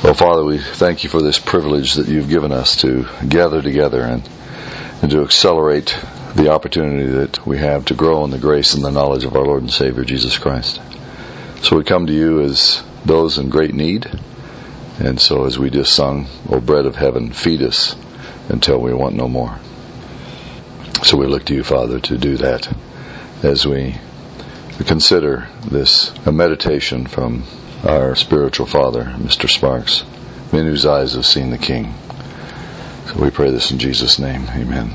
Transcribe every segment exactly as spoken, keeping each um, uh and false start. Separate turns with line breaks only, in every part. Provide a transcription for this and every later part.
Well, Father, we thank you for this privilege that you've given us to gather together and, and to accelerate the opportunity that we have to grow in the grace and the knowledge of our Lord and Savior, Jesus Christ. So we come to you as those in great need. And so as we just sung, O bread of heaven, feed us until we want no more. So we look to you, Father, to do that as we consider this a meditation from our spiritual father, Mister Sparks, men whose eyes have seen the King. So we pray this in Jesus' name. Amen.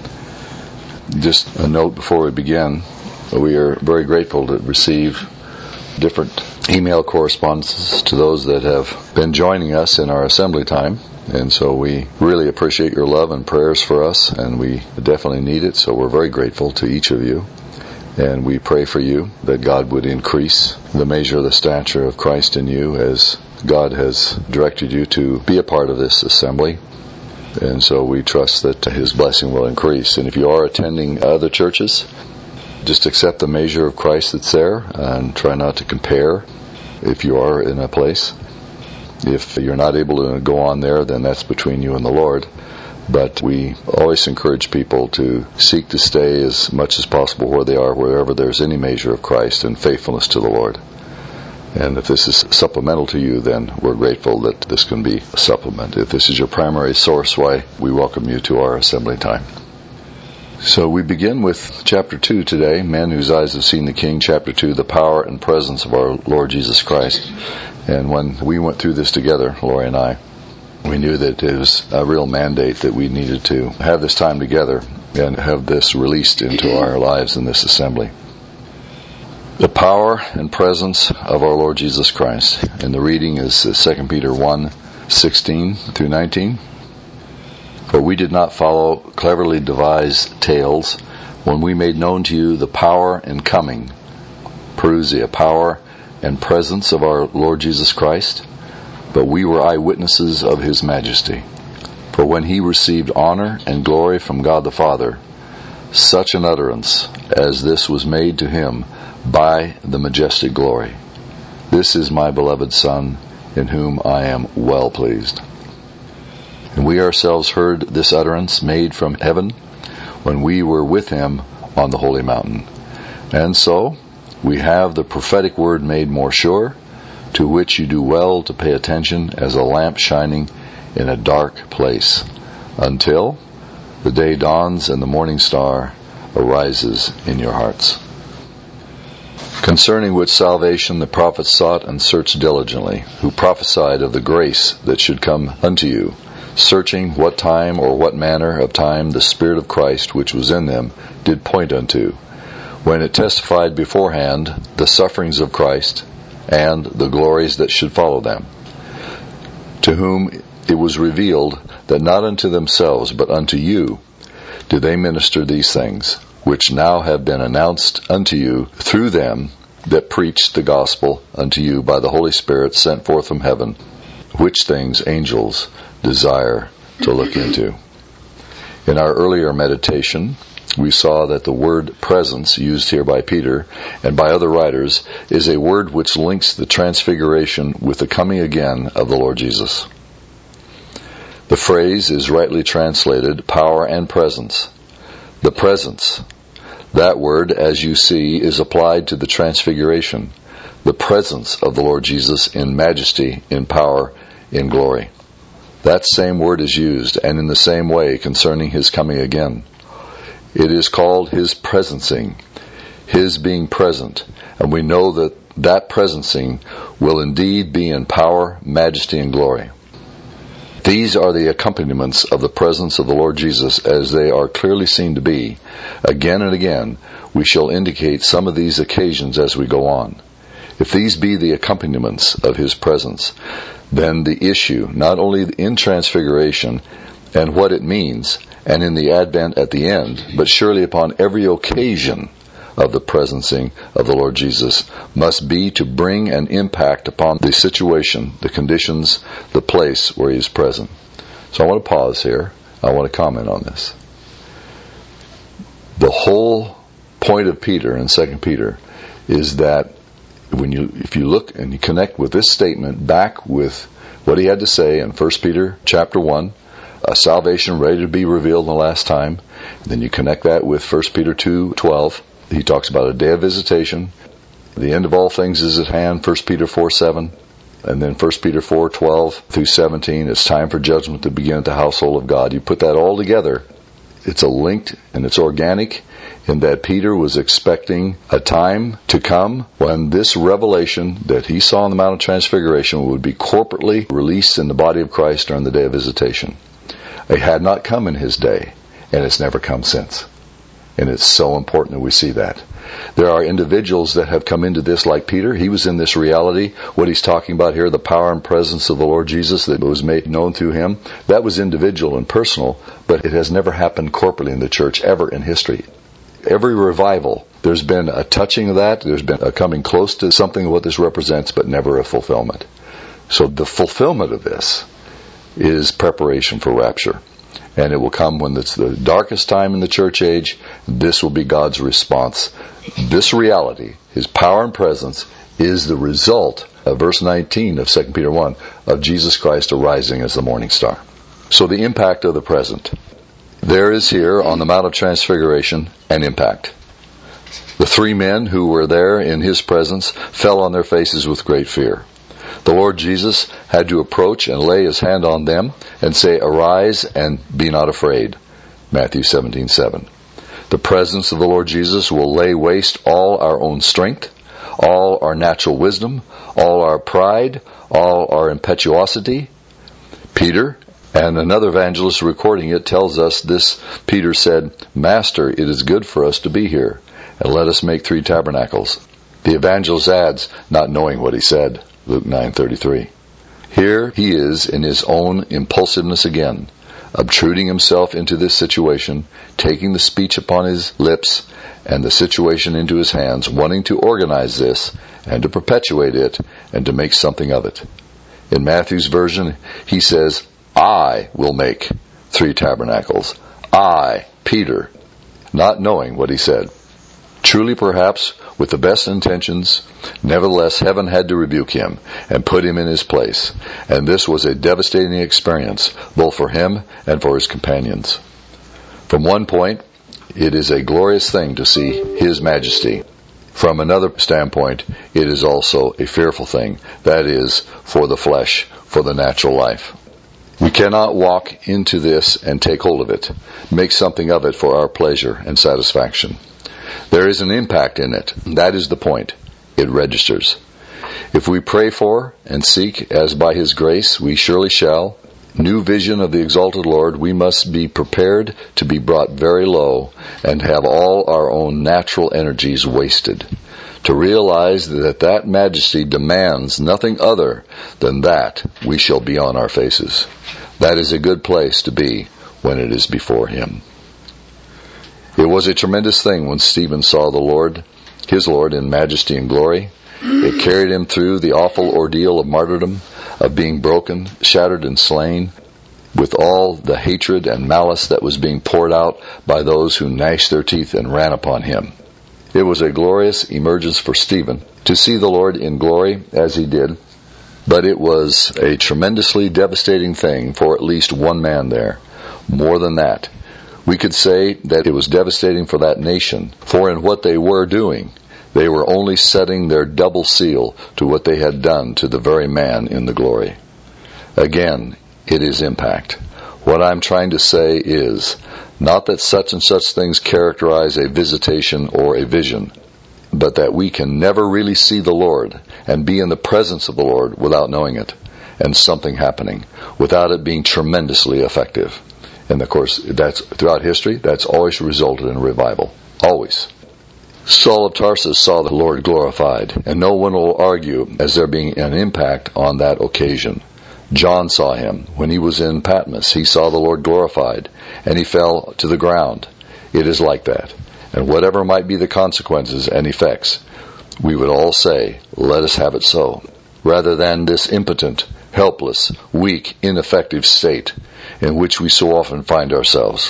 Just a note before we begin, we are very grateful to receive different email correspondences to those that have been joining us in our assembly time. And so we really appreciate your love and prayers for us, and we definitely need it. So we're very grateful to each of you. And we pray for you that God would increase the measure of the stature of Christ in you as God has directed you to be a part of this assembly. And so we trust that His blessing will increase. And if you are attending other churches, just accept the measure of Christ that's there and try not to compare if you are in a place. If you're not able to go on there, then that's between you and the Lord. But we always encourage people to seek to stay as much as possible where they are, wherever there's any measure of Christ and faithfulness to the Lord. And if this is supplemental to you, then we're grateful that this can be a supplement. If this is your primary source, why, we welcome you to our assembly time. So we begin with chapter two today, Men Whose Eyes Have Seen the King, chapter two, the power and presence of our Lord Jesus Christ. And when we went through this together, Lori and I, we knew that it was a real mandate that we needed to have this time together and have this released into our lives in this assembly. The power and presence of our Lord Jesus Christ. And the reading is Second Peter one, sixteen through nineteen. For we did not follow cleverly devised tales when we made known to you the power and coming, parousia, power and presence of our Lord Jesus Christ. But we were eyewitnesses of His majesty. For when He received honor and glory from God the Father, such an utterance as this was made to Him by the majestic glory. This is my beloved Son, in whom I am well pleased. And we ourselves heard this utterance made from heaven when we were with Him on the holy mountain. And so we have the prophetic word made more sure, to which you do well to pay attention as a lamp shining in a dark place, until the day dawns and the morning star arises in your hearts. Concerning which salvation the prophets sought and searched diligently, who prophesied of the grace that should come unto you, searching what time or what manner of time the Spirit of Christ which was in them did point unto, when it testified beforehand the sufferings of Christ, and the glories that should follow them, to whom it was revealed that not unto themselves but unto you do they minister these things, which now have been announced unto you through them that preached the gospel unto you by the Holy Spirit sent forth from heaven, which things angels desire to look into. In our earlier meditation, we saw that the word presence used here by Peter and by other writers is a word which links the transfiguration with the coming again of the Lord Jesus. The phrase is rightly translated power and presence. The presence, that word, as you see, is applied to the transfiguration, the presence of the Lord Jesus in majesty, in power, in glory. That same word is used, and in the same way concerning His coming again. It is called His presencing, His being present, and we know that that presencing will indeed be in power, majesty, and glory. These are the accompaniments of the presence of the Lord Jesus as they are clearly seen to be. Again and again, we shall indicate some of these occasions as we go on. If these be the accompaniments of His presence, then the issue, not only in transfiguration and what it means, and in the advent at the end, but surely upon every occasion of the presencing of the Lord Jesus, must be to bring an impact upon the situation, the conditions, the place where He is present. So I want to pause here. I want to comment on this. The whole point of Peter in Second Peter is that when you, if you look and you connect with this statement back with what he had to say in First Peter chapter one, a salvation ready to be revealed in the last time, then you connect that with First Peter two twelve. He talks about a day of visitation. The end of all things is at hand, First Peter four seven. And then First Peter four twelve through seventeen, it's time for judgment to begin at the household of God. You put that all together, it's a linked and it's organic in that Peter was expecting a time to come when this revelation that he saw on the Mount of Transfiguration would be corporately released in the body of Christ during the day of visitation. It had not come in his day, and it's never come since. And it's so important that we see that. There are individuals that have come into this like Peter. He was in this reality. What he's talking about here, the power and presence of the Lord Jesus that was made known through him, that was individual and personal, but it has never happened corporately in the church ever in history. Every revival, there's been a touching of that. There's been a coming close to something of what this represents, but never a fulfillment. So the fulfillment of this is preparation for rapture. And it will come when it's the darkest time in the church age. This will be God's response. This reality, His power and presence, is the result of verse nineteen of Second Peter one, of Jesus Christ arising as the morning star. So the impact of the present. There is here on the Mount of Transfiguration an impact. The three men who were there in His presence fell on their faces with great fear. The Lord Jesus had to approach and lay His hand on them and say, "Arise and be not afraid." Matthew seventeen seven. The presence of the Lord Jesus will lay waste all our own strength, all our natural wisdom, all our pride, all our impetuosity. Peter, and another evangelist recording it, tells us this. Peter said, "Master, it is good for us to be here, and let us make three tabernacles." The evangelist adds, not knowing what he said. Luke nine thirty-three. Here he is in his own impulsiveness again, obtruding himself into this situation, taking the speech upon his lips and the situation into his hands, wanting to organize this and to perpetuate it and to make something of it. In Matthew's version, he says, "I will make three tabernacles. I, Peter," not knowing what he said. Truly, perhaps, with the best intentions, nevertheless, heaven had to rebuke him and put him in his place. And this was a devastating experience, both for him and for his companions. From one point, it is a glorious thing to see His majesty. From another standpoint, it is also a fearful thing. That is, for the flesh, for the natural life. We cannot walk into this and take hold of it, make something of it for our pleasure and satisfaction. There is an impact in it. That is the point. It registers. If we pray for and seek, as by His grace we surely shall, new vision of the exalted Lord, we must be prepared to be brought very low and have all our own natural energies wasted. To realize that that majesty demands nothing other than that we shall be on our faces. That is a good place to be when it is before Him. It was a tremendous thing when Stephen saw the Lord, his Lord, in majesty and glory. It carried him through the awful ordeal of martyrdom, of being broken, shattered, and slain, with all the hatred and malice that was being poured out by those who gnashed their teeth and ran upon him. It was a glorious emergence for Stephen to see the Lord in glory as he did, but it was a tremendously devastating thing for at least one man there. More than that, we could say that it was devastating for that nation, for in what they were doing, they were only setting their double seal to what they had done to the very man in the glory. Again, it is impact. What I'm trying to say is, not that such and such things characterize a visitation or a vision, but that we can never really see the Lord and be in the presence of the Lord without knowing it, and something happening, without it being tremendously effective. And of course, that's throughout history, that's always resulted in revival. Always. Saul of Tarsus saw the Lord glorified, and no one will argue as there being an impact on that occasion. John saw Him when he was in Patmos. He saw the Lord glorified, and he fell to the ground. It is like that. And whatever might be the consequences and effects, we would all say, let us have it so, rather than this impotent, helpless, weak, ineffective state in which we so often find ourselves.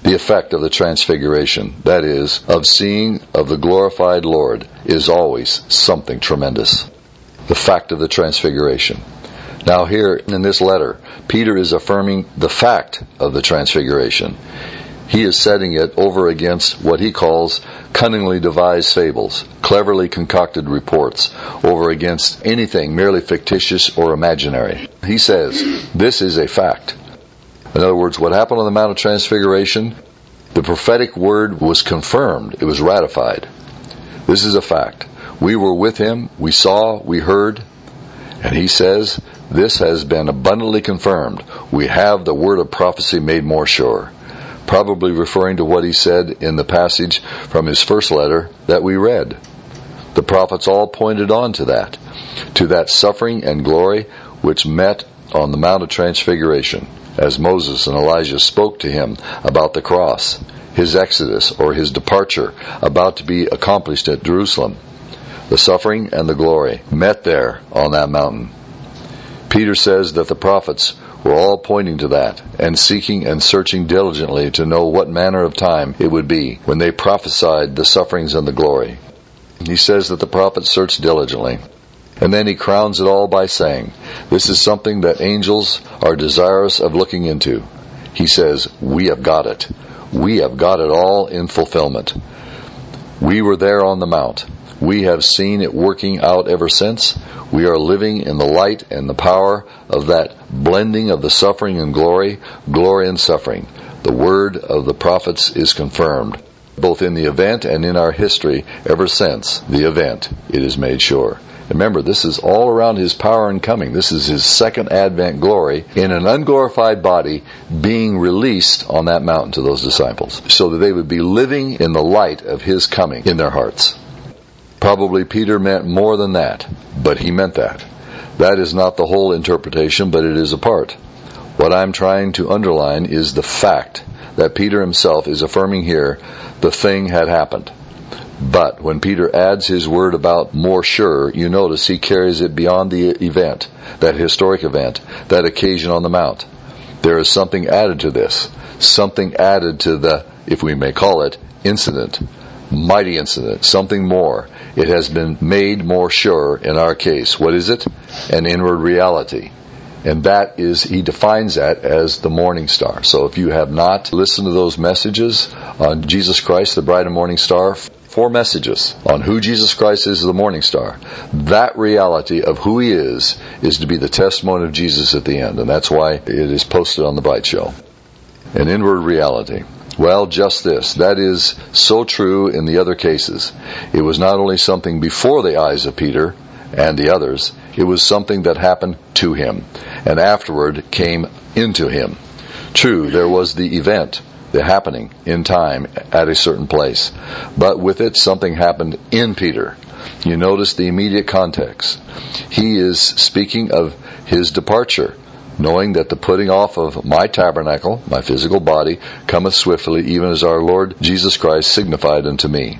The effect of the transfiguration, that is, of seeing of the glorified Lord, is always something tremendous. The fact of the transfiguration. Now here in this letter, Peter is affirming the fact of the transfiguration. He is setting it over against what he calls cunningly devised fables, cleverly concocted reports, over against anything merely fictitious or imaginary. He says, this is a fact. In other words, what happened on the Mount of Transfiguration, the prophetic word was confirmed. It was ratified. This is a fact. We were with him, we saw, we heard, and he says, this has been abundantly confirmed. We have the word of prophecy made more sure. Probably referring to what he said in the passage from his first letter that we read. The prophets all pointed on to that, to that suffering and glory which met on the Mount of Transfiguration, as Moses and Elijah spoke to him about the cross, his exodus or his departure about to be accomplished at Jerusalem. The suffering and the glory met there on that mountain. Peter says that the prophets were all pointing to that and seeking and searching diligently to know what manner of time it would be when they prophesied the sufferings and the glory. He says that the prophets searched diligently. And then he crowns it all by saying, this is something that angels are desirous of looking into. He says, we have got it. We have got it all in fulfillment. We were there on the mount. We have seen it working out ever since. We are living in the light and the power of that blending of the suffering and glory, glory and suffering. The word of the prophets is confirmed, both in the event and in our history ever since the event. It is made sure. Remember, this is all around his power and coming. This is his second advent glory in an unglorified body being released on that mountain to those disciples, so that they would be living in the light of his coming in their hearts. Probably Peter meant more than that, but he meant that. That is not the whole interpretation, but it is a part. What I'm trying to underline is the fact that Peter himself is affirming here the thing had happened. But when Peter adds his word about more sure, you notice he carries it beyond the event, that historic event, that occasion on the mount. There is something added to this, something added to the, if we may call it, incident. Mighty incident, something more. It has been made more sure in our case. What is it? An inward reality. And that is, he defines that as the morning star. So if you have not listened to those messages on Jesus Christ, the bright and morning star, four messages on who Jesus Christ is, the morning star. That reality of who he is, is to be the testimony of Jesus at the end. And that's why it is posted on the Bright Show. An inward reality. Well, just this. That is so true in the other cases. It was not only something before the eyes of Peter and the others, it was something that happened to him, and afterward came into him. True, there was the event, the happening in time at a certain place, but with it something happened in Peter. You notice the immediate context. He is speaking of his departure, knowing that the putting off of my tabernacle, my physical body, cometh swiftly, even as our Lord Jesus Christ signified unto me.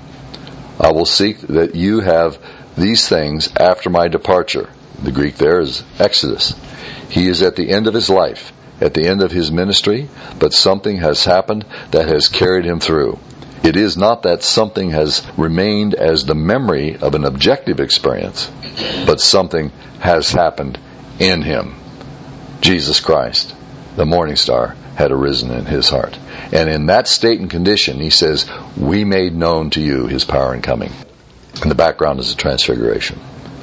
I will seek that you have these things after my departure. The Greek there is Exodus. He is at the end of his life, at the end of his ministry, but something has happened that has carried him through. It is not that something has remained as the memory of an objective experience, but something has happened in him. Jesus Christ, the morning star, had arisen in his heart. And in that state and condition, he says, we made known to you his power and coming. And the background is the transfiguration.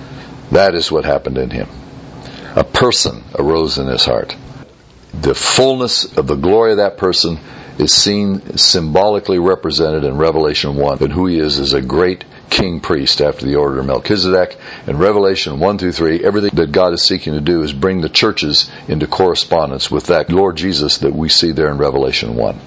That is what happened in him. A person arose in his heart. The fullness of the glory of that person is seen symbolically represented in Revelation one, and who he is is a great king priest after the order of Melchizedek. In Revelation one through three, everything that God is seeking to do is bring the churches into correspondence with that Lord Jesus that we see there in Revelation one.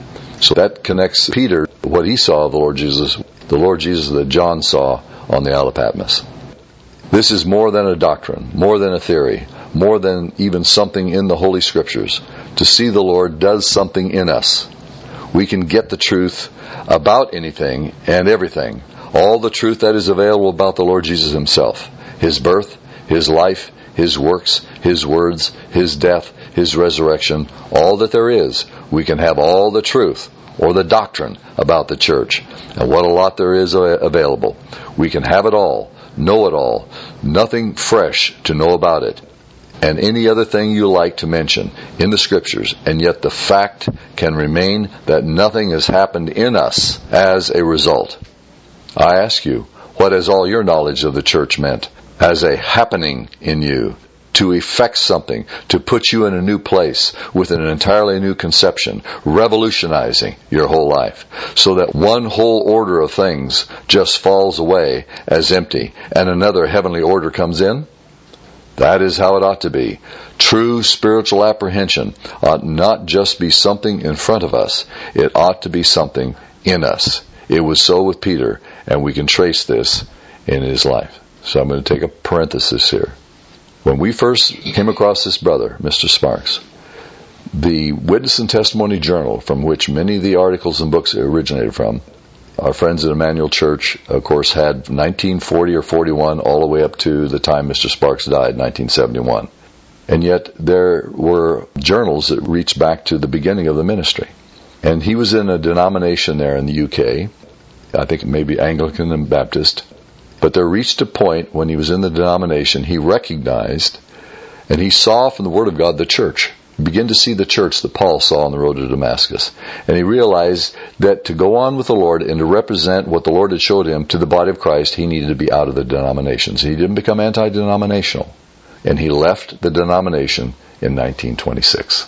So that connects Peter, what he saw of the Lord Jesus, the Lord Jesus that John saw on the Isle of Patmos. This is more than a doctrine, more than a theory, more than even something in the Holy Scriptures. To see the Lord does something in us. We can get the truth about anything and everything. All the truth that is available about the Lord Jesus himself. His birth, his life, his works, his words, his death, his resurrection. All that there is. We can have all the truth. or the doctrine about the church. And what a lot there is available. We can have it all, know it all, nothing fresh to know about it, and any other thing you like to mention in the Scriptures, and yet the fact can remain that nothing has happened in us as a result. I ask you, what has all your knowledge of the church meant as a happening in you to effect something, to put you in a new place with an entirely new conception, revolutionizing your whole life, so that one whole order of things just falls away as empty and another heavenly order comes in? That is how it ought to be. True spiritual apprehension ought not just be something in front of us. It ought to be something in us. It was so with Peter, and we can trace this in his life. So I'm going to take a parenthesis here. When we first came across this brother, Mister Sparks, the Witness and Testimony Journal, from which many of the articles and books originated from, our friends at Emmanuel Church, of course, had nineteen forty or forty-one all the way up to the time Mister Sparks died, nineteen seventy-one. And yet there were journals that reached back to the beginning of the ministry. And he was in a denomination there in the U K, I think maybe Anglican and Baptist. But there reached a point when he was in the denomination, he recognized and he saw from the Word of God the church. He began to see the church that Paul saw on the road to Damascus. And he realized that to go on with the Lord and to represent what the Lord had showed him to the body of Christ, he needed to be out of the denominations. He didn't become anti-denominational. And he left the denomination in nineteen twenty-six.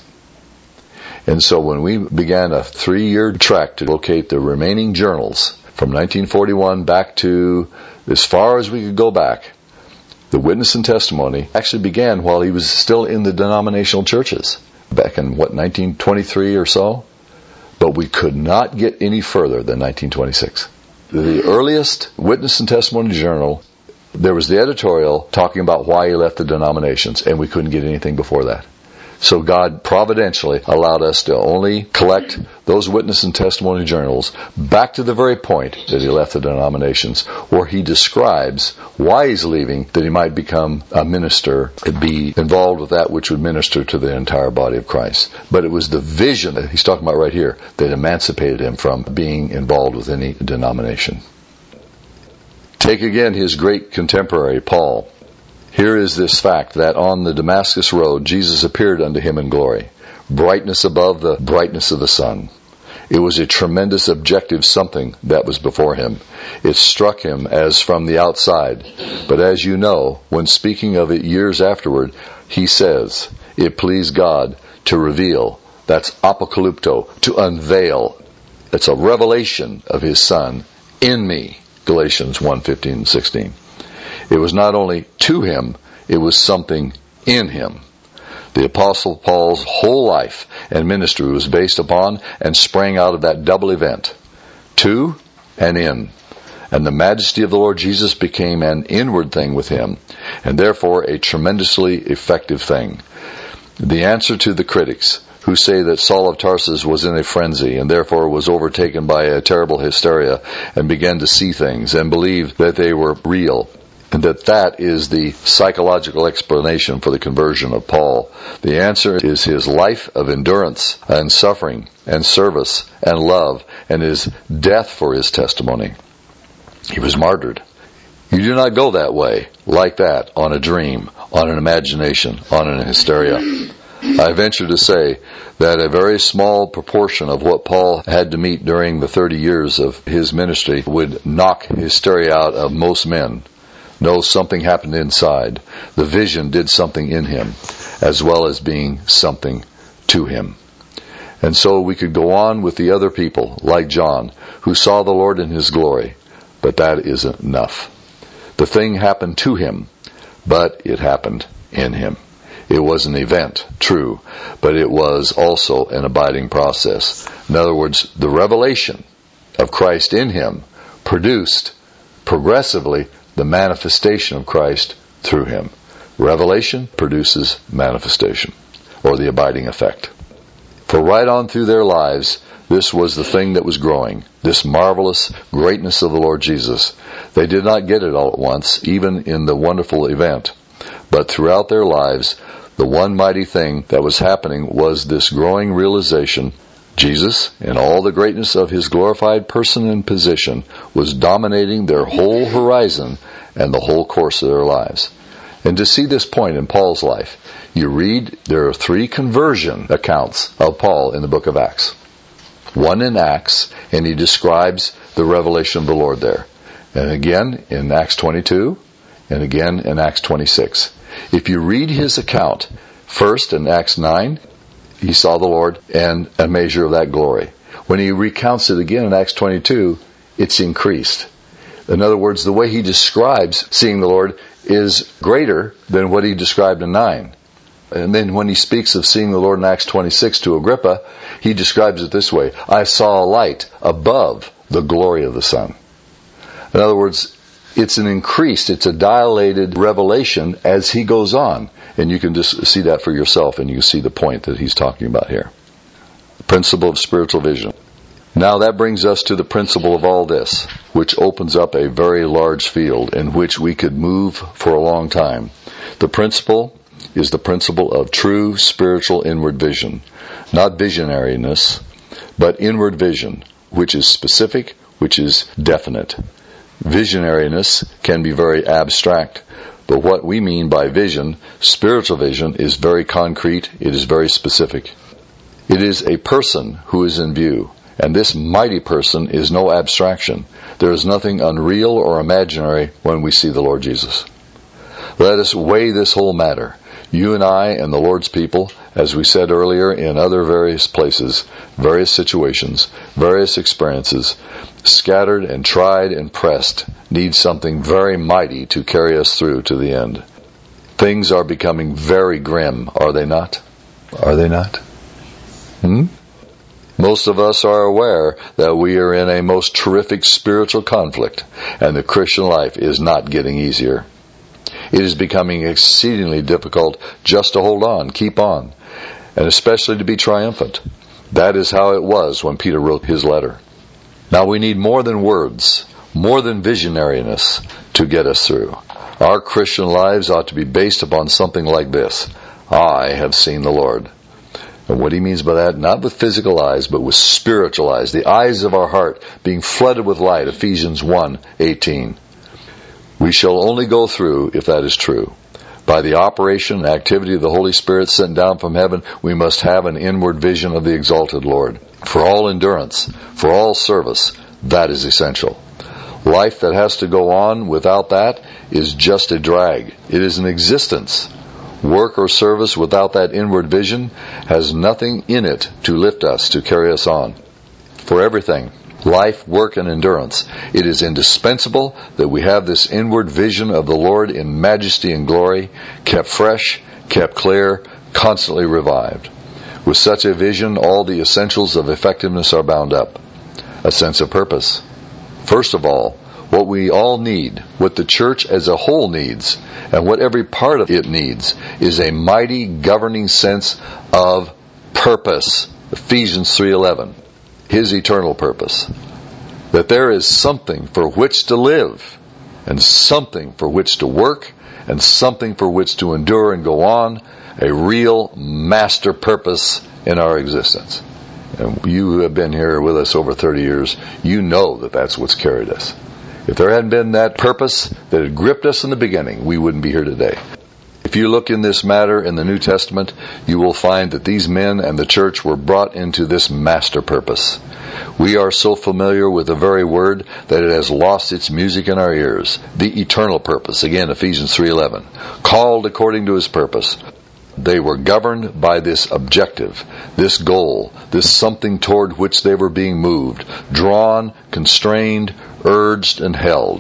And so when we began a three-year track to locate the remaining journals from nineteen forty-one back to as far as we could go back, the Witness and Testimony actually began while he was still in the denominational churches, back in, what, nineteen twenty-three or so? But we could not get any further than nineteen twenty-six. The earliest Witness and Testimony Journal, there was the editorial talking about why he left the denominations, and we couldn't get anything before that. So God providentially allowed us to only collect those Witness and Testimony journals back to the very point that he left the denominations, where he describes why he's leaving, that he might become a minister and be involved with that which would minister to the entire body of Christ. But it was the vision that he's talking about right here that emancipated him from being involved with any denomination. Take again his great contemporary, Paul. Here is this fact that on the Damascus road, Jesus appeared unto him in glory, brightness above the brightness of the sun. It was a tremendous objective something that was before him. It struck him as from the outside. But as you know, when speaking of it years afterward, he says, it pleased God to reveal. That's apocalypto, to unveil. It's a revelation of his Son in me. Galatians one, fifteen and sixteen. It was not only to him, it was something in him. The Apostle Paul's whole life and ministry was based upon and sprang out of that double event. To and in. And the majesty of the Lord Jesus became an inward thing with him, and therefore a tremendously effective thing. The answer to the critics who say that Saul of Tarsus was in a frenzy and therefore was overtaken by a terrible hysteria and began to see things and believe that they were real, and that that is the psychological explanation for the conversion of Paul. The answer is his life of endurance and suffering and service and love and his death for his testimony. He was martyred. You do not go that way, like that, on a dream, on an imagination, on an hysteria. I venture to say that a very small proportion of what Paul had to meet during the thirty years of his ministry would knock hysteria out of most men. No, something happened inside. The vision did something in him, as well as being something to him. And so we could go on with the other people, like John, who saw the Lord in his glory. But that isn't enough. The thing happened to him, but it happened in him. It was an event, true, but it was also an abiding process. In other words, the revelation of Christ in him produced progressively the manifestation of Christ through him. Revelation produces manifestation, or the abiding effect. For right on through their lives, this was the thing that was growing, this marvelous greatness of the Lord Jesus. They did not get it all at once, even in the wonderful event. But throughout their lives, the one mighty thing that was happening was this growing realization Jesus, in all the greatness of his glorified person and position, was dominating their whole horizon and the whole course of their lives. And to see this point in Paul's life, you read there are three conversion accounts of Paul in the book of Acts. One in Acts, and he describes the revelation of the Lord there. And again in Acts twenty-two, and again in Acts twenty-six. If you read his account, first in Acts nine, he saw the Lord and a measure of that glory. When he recounts it again in Acts twenty-two, it's increased. In other words, the way he describes seeing the Lord is greater than what he described in nine. And then when he speaks of seeing the Lord in Acts twenty-six to Agrippa, he describes it this way: I saw a light above the glory of the sun. In other words, it's an increased, it's a dilated revelation as he goes on. And you can just see that for yourself, and you can see the point that he's talking about here. The principle of spiritual vision. Now that brings us to the principle of all this, which opens up a very large field in which we could move for a long time. The principle is the principle of true spiritual inward vision. Not visionariness, but inward vision, which is specific, which is definite. Visionariness can be very abstract, but what we mean by vision, spiritual vision, is very concrete, it is very specific. It is a person who is in view, and this mighty person is no abstraction. There is nothing unreal or imaginary when we see the Lord Jesus. Let us weigh this whole matter. You and I and the Lord's people, as we said earlier in other various places, various situations, various experiences, scattered and tried and pressed, need something very mighty to carry us through to the end. Things are becoming very grim, are they not? Are they not? Hmm? Most of us are aware that we are in a most terrific spiritual conflict, and the Christian life is not getting easier. It is becoming exceedingly difficult just to hold on, keep on, and especially to be triumphant. That is how it was when Peter wrote his letter. Now we need more than words, more than visionariness to get us through. Our Christian lives ought to be based upon something like this: I have seen the Lord. And what he means by that, not with physical eyes, but with spiritual eyes, the eyes of our heart being flooded with light, Ephesians one eighteen. We shall only go through if that is true. By the operation and activity of the Holy Spirit sent down from heaven, we must have an inward vision of the exalted Lord. For all endurance, for all service, that is essential. Life that has to go on without that is just a drag. It is an existence. Work or service without that inward vision has nothing in it to lift us, to carry us on. For everything, life, work, and endurance, it is indispensable that we have this inward vision of the Lord in majesty and glory, kept fresh, kept clear, constantly revived. With such a vision, all the essentials of effectiveness are bound up. A sense of purpose. First of all, what we all need, what the church as a whole needs, and what every part of it needs, is a mighty governing sense of purpose. Ephesians three eleven. His eternal purpose. That there is something for which to live, and something for which to work, and something for which to endure and go on, a real master purpose in our existence. And you who have been here with us over thirty years, you know that that's what's carried us. If there hadn't been that purpose that had gripped us in the beginning, we wouldn't be here today. If you look in this matter in the New Testament, you will find that these men and the church were brought into this master purpose. We are so familiar with the very word that it has lost its music in our ears. The eternal purpose. Again, Ephesians three eleven. Called according to his purpose. They were governed by this objective, this goal, this something toward which they were being moved, drawn, constrained, urged, and held.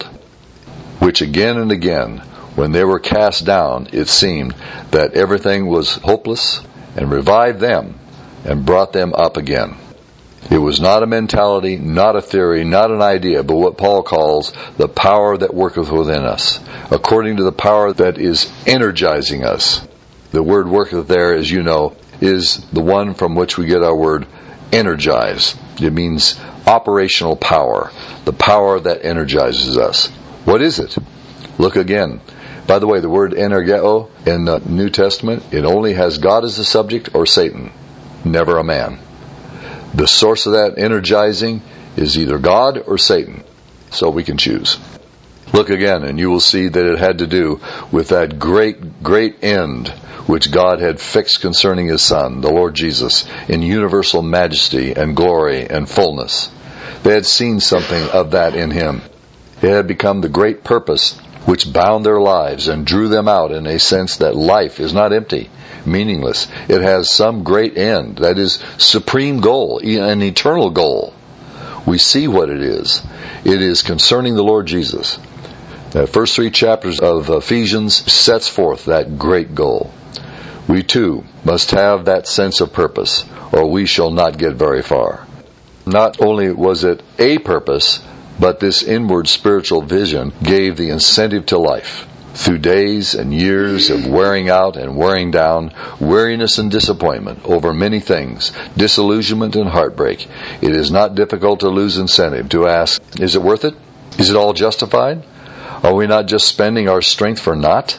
Which again and again, when they were cast down, it seemed that everything was hopeless, and revived them and brought them up again. It was not a mentality, not a theory, not an idea, but what Paul calls the power that worketh within us, according to the power that is energizing us. The word worketh there, as you know, is the one from which we get our word energize. It means operational power, the power that energizes us. What is it? Look again. By the way, the word energeo in the New Testament, it only has God as the subject or Satan, never a man. The source of that energizing is either God or Satan. So we can choose. Look again, and you will see that it had to do with that great, great end which God had fixed concerning His Son, the Lord Jesus, in universal majesty and glory and fullness. They had seen something of that in Him. It had become the great purpose which bound their lives and drew them out in a sense that life is not empty, meaningless. It has some great end, that is, supreme goal, an eternal goal. We see what it is. It is concerning the Lord Jesus. The first three chapters of Ephesians sets forth that great goal. We too must have that sense of purpose, or we shall not get very far. Not only was it a purpose, but this inward spiritual vision gave the incentive to life. Through days and years of wearing out and wearing down, weariness and disappointment over many things, disillusionment and heartbreak, it is not difficult to lose incentive, to ask, is it worth it? Is it all justified? Are we not just spending our strength for naught?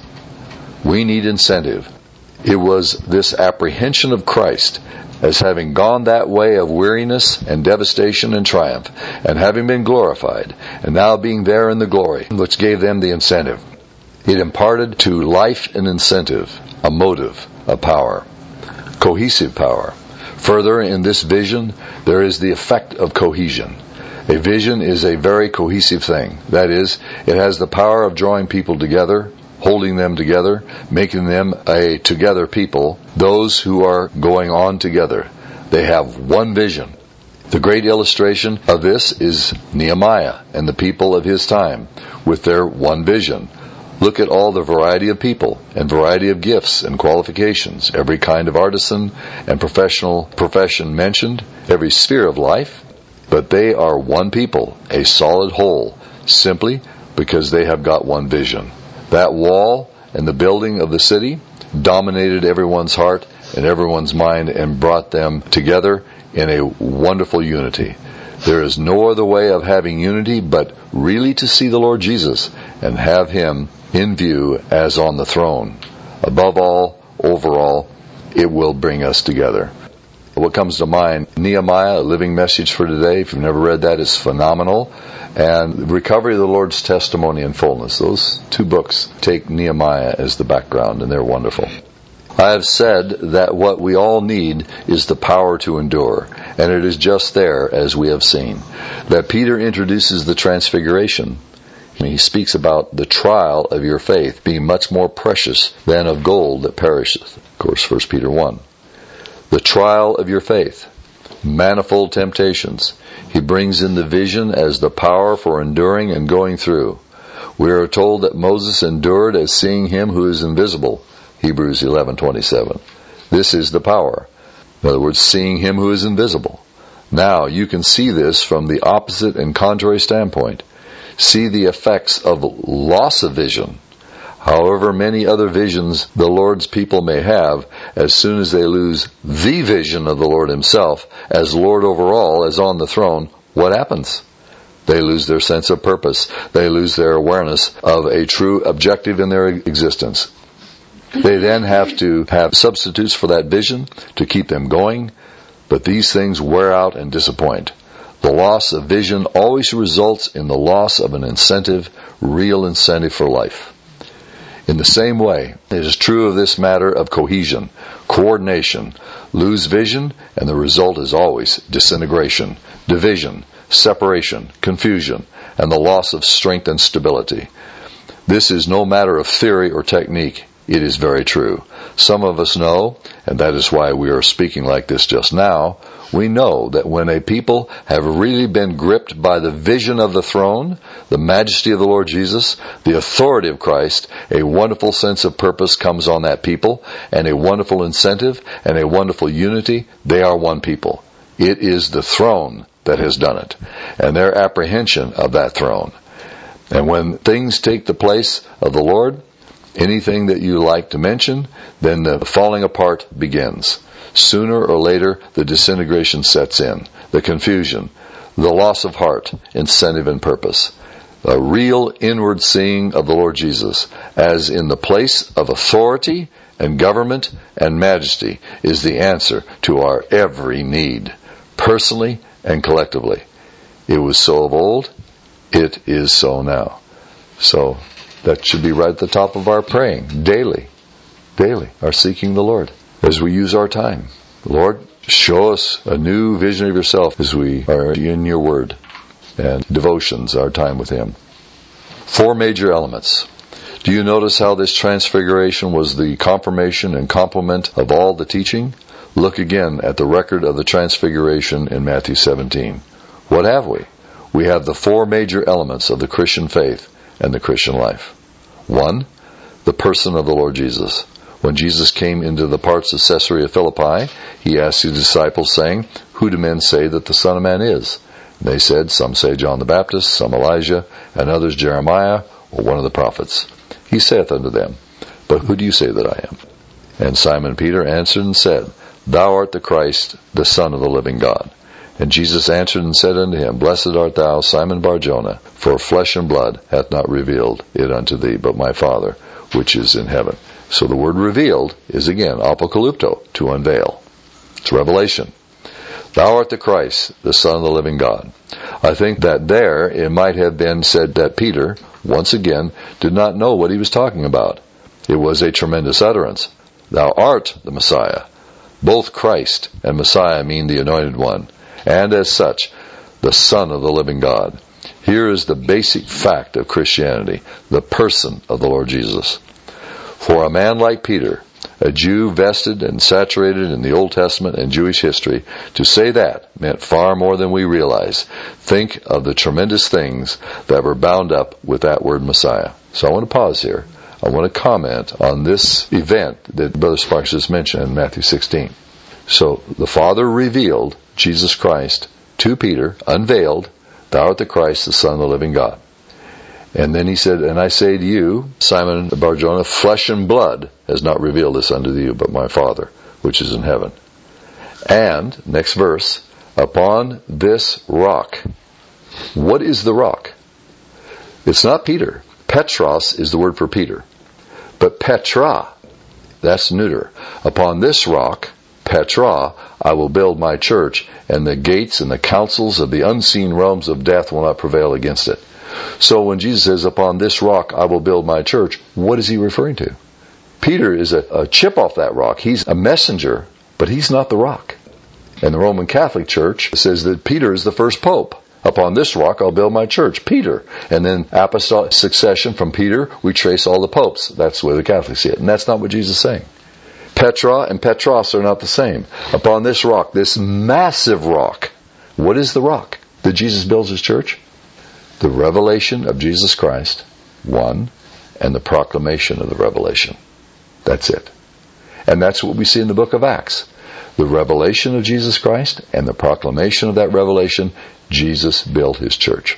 We need incentive. It was this apprehension of Christ as having gone that way of weariness and devastation and triumph, and having been glorified, and now being there in the glory, which gave them the incentive. It imparted to life an incentive, a motive, a power, cohesive power. Further, in this vision, there is the effect of cohesion. A vision is a very cohesive thing. That is, it has the power of drawing people together, holding them together, making them a together people, those who are going on together. They have one vision. The great illustration of this is Nehemiah and the people of his time with their one vision. Look at all the variety of people and variety of gifts and qualifications, every kind of artisan and professional profession mentioned, every sphere of life. But they are one people, a solid whole, simply because they have got one vision. That wall and the building of the city dominated everyone's heart and everyone's mind and brought them together in a wonderful unity. There is no other way of having unity but really to see the Lord Jesus and have Him in view as on the throne. Above all, over all, it will bring us together. What comes to mind, Nehemiah, a living message for today. If you've never read that, it's phenomenal. And Recovery of the Lord's Testimony in Fullness. Those two books take Nehemiah as the background, and they're wonderful. I have said that what we all need is the power to endure, and it is just there, as we have seen. That Peter introduces the transfiguration. He speaks about the trial of your faith being much more precious than of gold that perisheth. Of course, First Peter one. The trial of your faith. Manifold temptations. He brings in the vision as the power for enduring and going through. We are told that Moses endured as seeing Him who is invisible. Hebrews eleven twenty-seven. This is the power. In other words, seeing Him who is invisible. Now, you can see this from the opposite and contrary standpoint. See the effects of loss of vision. However many other visions the Lord's people may have, as soon as they lose the vision of the Lord Himself, as Lord over all, as on the throne, what happens? They lose their sense of purpose. They lose their awareness of a true objective in their existence. They then have to have substitutes for that vision to keep them going, but these things wear out and disappoint. The loss of vision always results in the loss of an incentive, real incentive for life. In the same way, it is true of this matter of cohesion, coordination. Lose vision, and the result is always disintegration, division, separation, confusion, and the loss of strength and stability. This is no matter of theory or technique. It is very true. Some of us know, and that is why we are speaking like this just now, we know that when a people have really been gripped by the vision of the throne, the majesty of the Lord Jesus, the authority of Christ, a wonderful sense of purpose comes on that people, and a wonderful incentive, and a wonderful unity. They are one people. It is the throne that has done it, and their apprehension of that throne. And when things take the place of the Lord, anything that you like to mention, then the falling apart begins. Sooner or later, the disintegration sets in, the confusion, the loss of heart, incentive, and purpose. A real inward seeing of the Lord Jesus, as in the place of authority and government and majesty, is the answer to our every need. personally and collectively. It was so of old, it is so now. So that should be right at the top of our praying, daily, daily, our seeking the Lord, as we use our time. Lord, show us a new vision of yourself as we are in your word, and devotions, our time with him. Four major elements. Do you notice how this transfiguration was the confirmation and complement of all the teaching? Look again at the record of the transfiguration in Matthew seventeen. What have we? We have the four major elements of the Christian faith and the Christian life. One, the person of the Lord Jesus. When Jesus came into the parts of Caesarea Philippi, he asked his disciples, saying, "Who do men say that the Son of Man is?" And they said, "Some say John the Baptist, some Elijah, and others Jeremiah, or one of the prophets." He saith unto them, "But who do you say that I am?" And Simon Peter answered and said, "Thou art the Christ, the Son of the living God." And Jesus answered and said unto him, "Blessed art thou, Simon Bar-Jonah, for flesh and blood hath not revealed it unto thee, but my Father which is in heaven." So the word revealed is again apocalypto, to unveil. It's revelation. Thou art the Christ, the Son of the living God. I think that there it might have been said that Peter, once again, did not know what he was talking about. It was a tremendous utterance. Thou art the Messiah. Both Christ and Messiah mean the Anointed One, and as such, the Son of the living God. Here is the basic fact of Christianity, the person of the Lord Jesus. For a man like Peter, a Jew vested and saturated in the Old Testament and Jewish history, to say that meant far more than we realize. Think of the tremendous things that were bound up with that word Messiah. So I want to pause here. I want to comment on this event that Brother Sparks just mentioned in Matthew sixteen. So the Father revealed Jesus Christ to Peter, unveiled, "Thou art the Christ, the Son of the living God." And then he said, "And I say to you, Simon Bar-Jonah, flesh and blood has not revealed this unto you, but my Father, which is in heaven." And, next verse, "Upon this rock." What is the rock? It's not Peter. Petros is the word for Peter. But Petra, that's neuter. "Upon this rock, Petra, I will build my church, and the gates and the councils of the unseen realms of death will not prevail against it." So when Jesus says, "Upon this rock I will build my church," what is he referring to? Peter is a, a chip off that rock. He's a messenger, but he's not the rock. And the Roman Catholic Church says that Peter is the first pope. "Upon this rock I'll build my church." Peter. And then apostolic succession from Peter, we trace all the popes. That's the way the Catholics see it. And that's not what Jesus is saying. Petra and Petros are not the same. Upon this rock, this massive rock. What is the rock that Jesus builds his church? The revelation of Jesus Christ, one, and the proclamation of the revelation. That's it. And that's what we see in the book of Acts. The revelation of Jesus Christ and the proclamation of that revelation, Jesus built his church.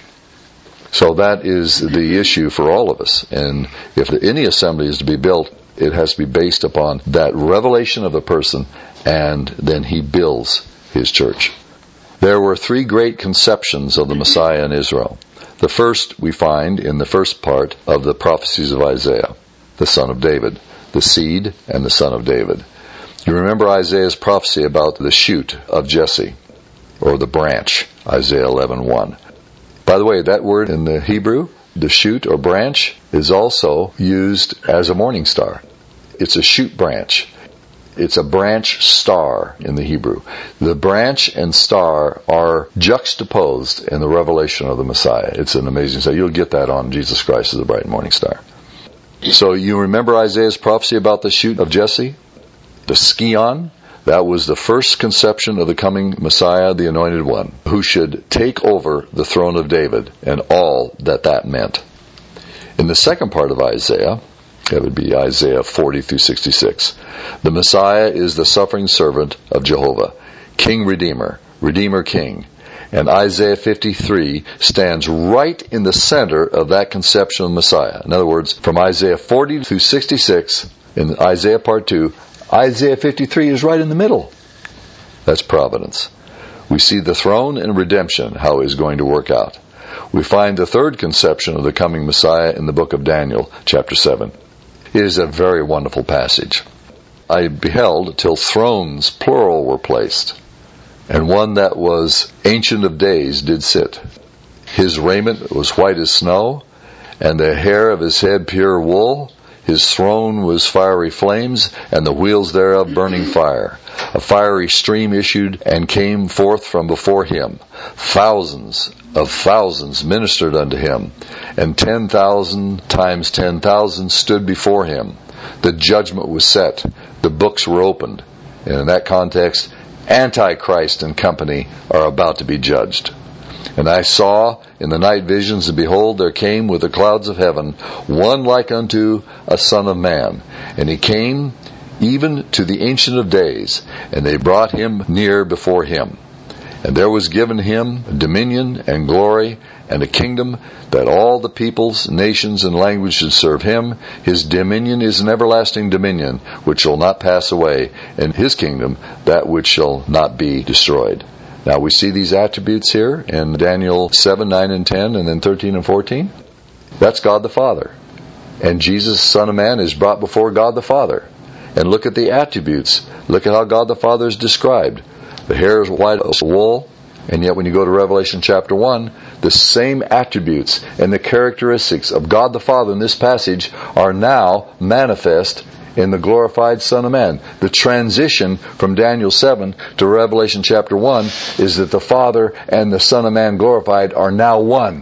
So that is the issue for all of us. And if any assembly is to be built, it has to be based upon that revelation of the person, and then he builds his church. There were three great conceptions of the Messiah in Israel. The first we find in the first part of the prophecies of Isaiah, the son of David, the seed and the son of David. You remember Isaiah's prophecy about the shoot of Jesse, or the branch, Isaiah eleven one. By the way, that word in the Hebrew, the shoot or branch, is also used as a morning star. It's a shoot branch. It's a branch star in the Hebrew. The branch and star are juxtaposed in the revelation of the Messiah. It's an amazing sight. You'll get that on Jesus Christ as the bright morning star. So you remember Isaiah's prophecy about the shoot of Jesse? The Scion? That was the first conception of the coming Messiah, the Anointed One, who should take over the throne of David and all that that meant. In the second part of Isaiah, that would be Isaiah forty through sixty-six. The Messiah is the suffering servant of Jehovah, King Redeemer, Redeemer King. And Isaiah fifty-three stands right in the center of that conception of Messiah. In other words, from Isaiah forty through sixty-six, in Isaiah part two, Isaiah fifty-three is right in the middle. That's providence. We see the throne and redemption, how it is going to work out. We find the third conception of the coming Messiah in the book of Daniel, chapter seven. It is a very wonderful passage. I beheld till thrones, plural, were placed. And one that was ancient of days did sit. His raiment was white as snow, and the hair of his head pure wool. His throne was fiery flames, and the wheels thereof burning fire. A fiery stream issued and came forth from before him. Thousands of thousands ministered unto him, and ten thousand times ten thousand stood before him. The judgment was set. The books were opened. And in that context, Antichrist and company are about to be judged. And I saw in the night visions, and behold, there came with the clouds of heaven one like unto a son of man. And he came even to the Ancient of Days, and they brought him near before him. And there was given him dominion and glory and a kingdom, that all the peoples, nations, and languages should serve him. His dominion is an everlasting dominion, which shall not pass away, and his kingdom that which shall not be destroyed. Now we see these attributes here in Daniel seven, nine, and ten, and then thirteen and fourteen. That's God the Father. And Jesus, Son of Man, is brought before God the Father. And look at the attributes. Look at how God the Father is described. The hair is white as wool, and yet when you go to Revelation chapter one, the same attributes and the characteristics of God the Father in this passage are now manifest in the glorified Son of Man. The transition from Daniel seven to Revelation chapter one is that the Father and the Son of Man glorified are now one.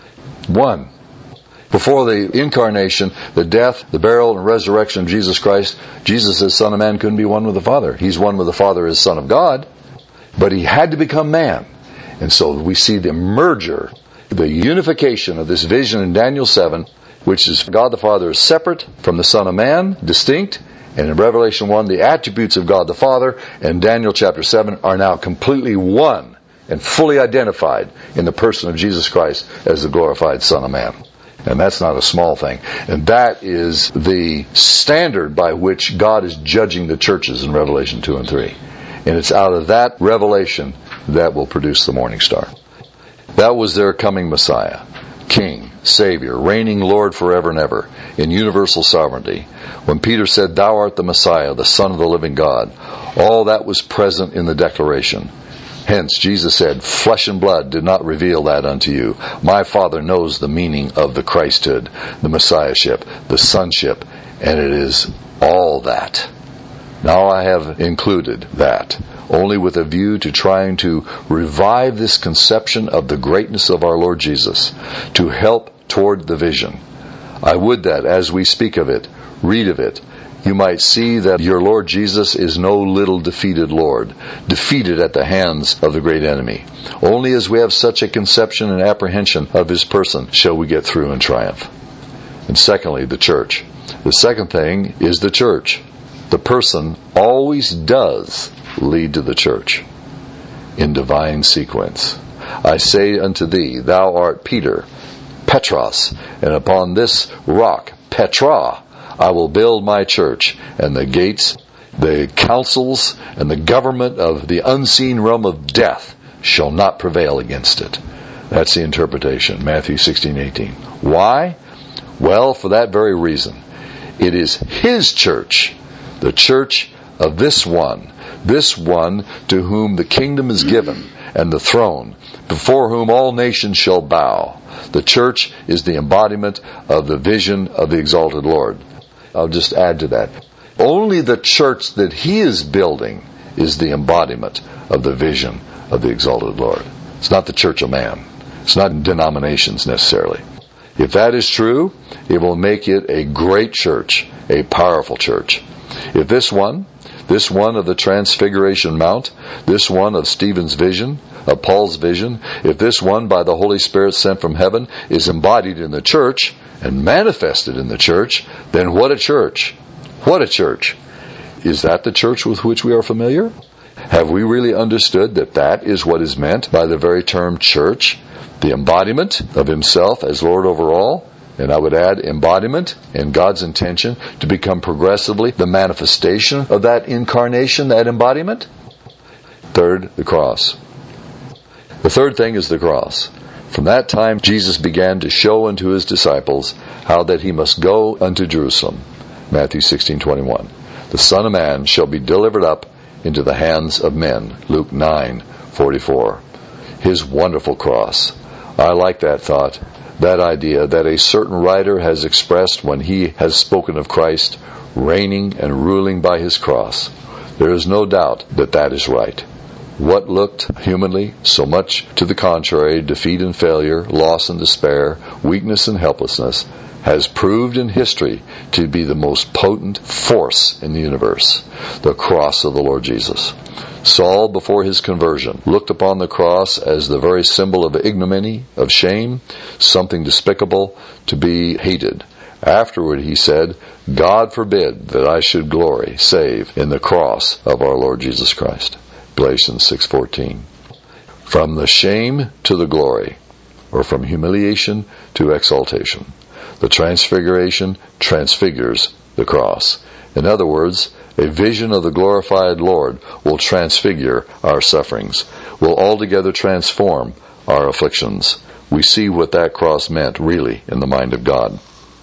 One. Before the incarnation, the death, the burial, and resurrection of Jesus Christ, Jesus as Son of Man couldn't be one with the Father. He's one with the Father as Son of God, but he had to become man. And so we see the merger, the unification of this vision in Daniel seven, which is God the Father is separate from the Son of Man, distinct, and in Revelation one, the attributes of God the Father and Daniel chapter seven are now completely one and fully identified in the person of Jesus Christ as the glorified Son of Man. And that's not a small thing. And that is the standard by which God is judging the churches in Revelation two and three. And it's out of that revelation that will produce the morning star. That was their coming Messiah, King, Savior, reigning Lord forever and ever, in universal sovereignty. When Peter said, "Thou art the Messiah, the Son of the living God," all that was present in the declaration. Hence, Jesus said, "Flesh and blood did not reveal that unto you. My Father knows the meaning of the Christhood, the Messiahship, the Sonship, and it is all that." Now I have included that, only with a view to trying to revive this conception of the greatness of our Lord Jesus, to help toward the vision. I would that, as we speak of it, read of it, you might see that your Lord Jesus is no little defeated Lord, defeated at the hands of the great enemy. Only as we have such a conception and apprehension of his person shall we get through in triumph. And secondly, the church. The second thing is the church. The person always does lead to the church in divine sequence. I say unto thee, thou art Peter, Petros, and upon this rock, Petra, I will build my church, and the gates, the councils, and the government of the unseen realm of death shall not prevail against it. That's the interpretation, Matthew sixteen eighteen. Why? Well, for that very reason. It is his church, the church of this one, this one to whom the kingdom is given, and the throne, before whom all nations shall bow. The church is the embodiment of the vision of the exalted Lord. I'll just add to that. Only the church that he is building is the embodiment of the vision of the exalted Lord. It's not the church of man. It's not denominations necessarily. If that is true, it will make it a great church, a powerful church. If this one, this one of the Transfiguration Mount, this one of Stephen's vision, of Paul's vision, if this one by the Holy Spirit sent from heaven is embodied in the church and manifested in the church, then what a church! What a church! Is that the church with which we are familiar? Have we really understood that that is what is meant by the very term church? The embodiment of himself as Lord over all? And I would add embodiment and God's intention to become progressively the manifestation of that incarnation, that embodiment. Third, the cross. The third thing is the cross. From that time Jesus began to show unto his disciples how that he must go unto Jerusalem. Matthew sixteen twenty-one. The Son of Man shall be delivered up into the hands of men. Luke nine forty-four. His wonderful cross. I like that thought, that idea that a certain writer has expressed when he has spoken of Christ reigning and ruling by his cross. There is no doubt that that is right. What looked humanly so much to the contrary, defeat and failure, loss and despair, weakness and helplessness, has proved in history to be the most potent force in the universe, the cross of the Lord Jesus. Saul, before his conversion, looked upon the cross as the very symbol of ignominy, of shame, something despicable to be hated. Afterward he said, God forbid that I should glory, save in the cross of our Lord Jesus Christ. Galatians six fourteen. From the shame to the glory, or from humiliation to exaltation. The transfiguration transfigures the cross. In other words, a vision of the glorified Lord will transfigure our sufferings, will altogether transform our afflictions. We see what that cross meant really in the mind of God.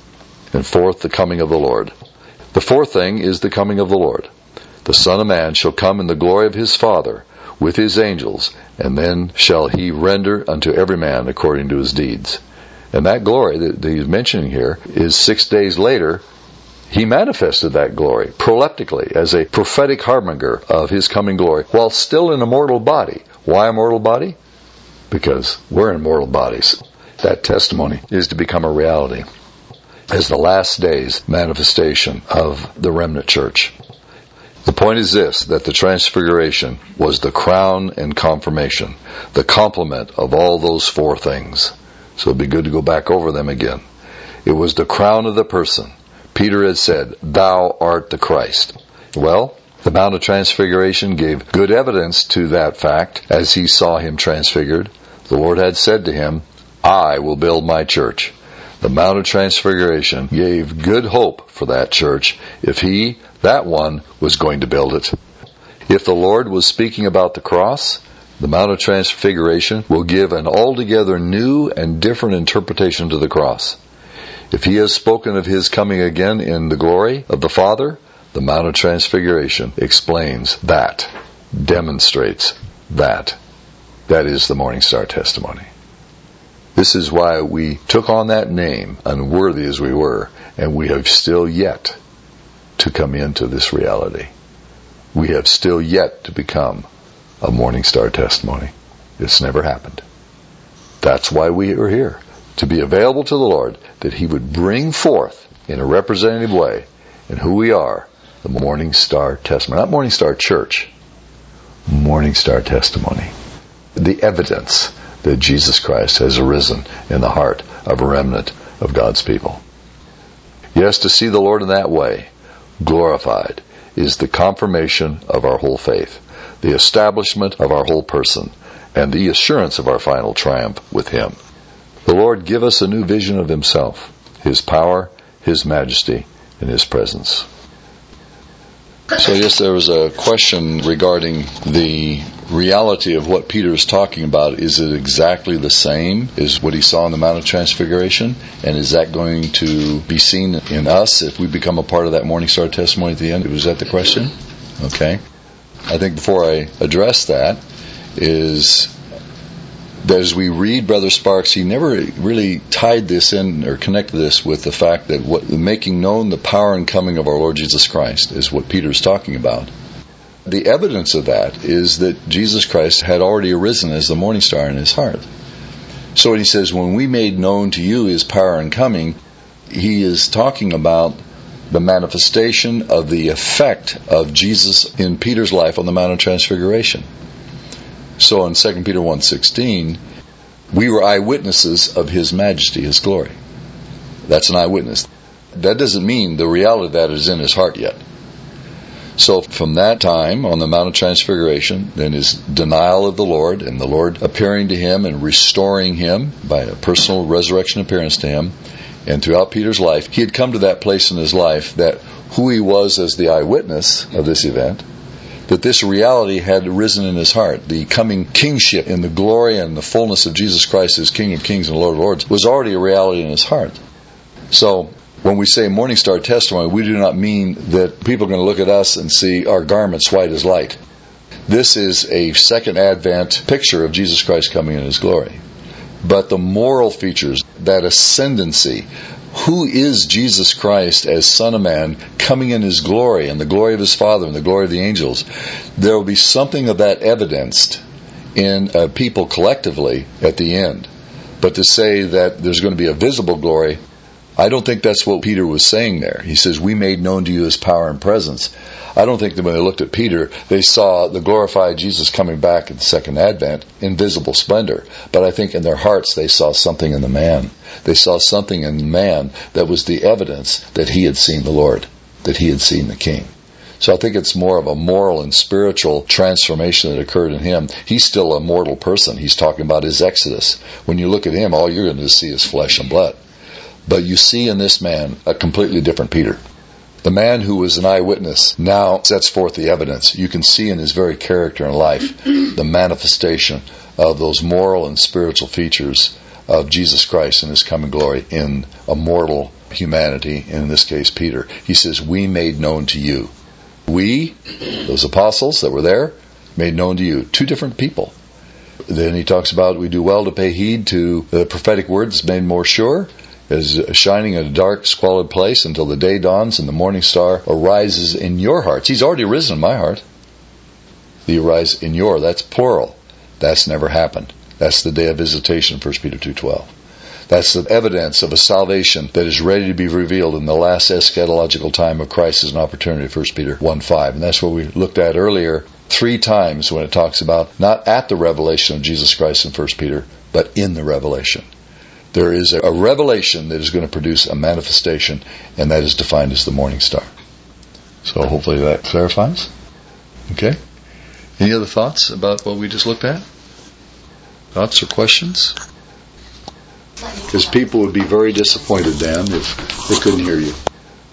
And fourth, the coming of the Lord. The fourth thing is the coming of the Lord. The Son of Man shall come in the glory of his Father with his angels, and then shall he render unto every man according to his deeds. And that glory that he's mentioning here is six days later, he manifested that glory proleptically as a prophetic harbinger of his coming glory while still in a mortal body. Why a mortal body? Because we're in mortal bodies. That testimony is to become a reality as the last days manifestation of the remnant church. The point is this, that the transfiguration was the crown and confirmation, the complement of all those four things. So it'd be good to go back over them again. It was the crown of the person. Peter had said, Thou art the Christ. Well, the Mount of Transfiguration gave good evidence to that fact as he saw him transfigured. The Lord had said to him, I will build my church. The Mount of Transfiguration gave good hope for that church if he, that one, was going to build it. If the Lord was speaking about the cross, the Mount of Transfiguration will give an altogether new and different interpretation to the cross. If he has spoken of his coming again in the glory of the Father, the Mount of Transfiguration explains that, demonstrates that. That is the Morning Star testimony. This is why we took on that name, unworthy as we were, and we have still yet to come into this reality. We have still yet to become a Morning Star testimony. It's never happened. That's why we are here, to be available to the Lord, that he would bring forth in a representative way, in who we are, the Morning Star testimony. Not Morning Star Church, Morning Star testimony. The evidence that Jesus Christ has arisen in the heart of a remnant of God's people. Yes, to see the Lord in that way, glorified, is the confirmation of our whole faith, the establishment of our whole person, and the assurance of our final triumph with him. The Lord give us a new vision of himself, his power, his majesty, and his presence. So yes, there was a question regarding the reality of what Peter is talking about. Is it exactly the same as what he saw on the Mount of Transfiguration? And is that going to be seen in us if we become a part of that Morning Star testimony at the end? Was that the question? Okay. I think before I address that is that as we read Brother Sparks, he never really tied this in or connected this with the fact that what making known the power and coming of our Lord Jesus Christ is what Peter's talking about. The evidence of that is that Jesus Christ had already arisen as the morning star in his heart. So when he says, when we made known to you his power and coming, he is talking about the manifestation of the effect of Jesus in Peter's life on the Mount of Transfiguration. So in Second Peter one sixteen, we were eyewitnesses of his majesty, his glory. That's an eyewitness. That doesn't mean the reality of that is in his heart yet. So from that time on the Mount of Transfiguration, then his denial of the Lord and the Lord appearing to him and restoring him by a personal resurrection appearance to him, and throughout Peter's life, he had come to that place in his life that who he was as the eyewitness of this event, that this reality had risen in his heart. The coming kingship in the glory and the fullness of Jesus Christ as King of Kings and Lord of Lords was already a reality in his heart. So When we say morning star testimony, we do not mean that people are going to look at us and see our garments white as light. This is a second advent picture of Jesus Christ coming in His glory. But the moral features, that ascendancy, who is Jesus Christ as Son of Man coming in His glory and the glory of His Father and the glory of the angels, there will be something of that evidenced in uh, people collectively at the end. But to say that there's going to be a visible glory, I don't think that's what Peter was saying there. He says, we made known to you His power and presence. I don't think that when they looked at Peter, they saw the glorified Jesus coming back at the second advent in visible splendor. But I think in their hearts they saw something in the man. They saw something in the man that was the evidence that he had seen the Lord, that he had seen the King. So I think it's more of a moral and spiritual transformation that occurred in him. He's still a mortal person. He's talking about his exodus. When you look at him, all you're going to see is flesh and blood. But you see in this man a completely different Peter. The man who was an eyewitness now sets forth the evidence. You can see in his very character and life the manifestation of those moral and spiritual features of Jesus Christ and His coming glory in a mortal humanity, in this case Peter. He says, we made known to you. We, those apostles that were there, made known to you. Two different people. Then he talks about we do well to pay heed to the prophetic words made more sure, as shining in a dark, squalid place until the day dawns and the morning star arises in your hearts. He's already risen in my heart. He arises in your, that's plural. That's never happened. That's the day of visitation, First Peter two twelve. That's the evidence of a salvation that is ready to be revealed in the last eschatological time of Christ as an opportunity, First Peter one five. And that's what we looked at earlier three times when it talks about not at the revelation of Jesus Christ in First Peter, but in the revelation. There is a revelation that is going to produce a manifestation, and that is defined as the morning star. So hopefully that clarifies. Okay? Any other thoughts about what we just looked at? Thoughts or questions? Because people would be very disappointed, Dan, if they couldn't hear you.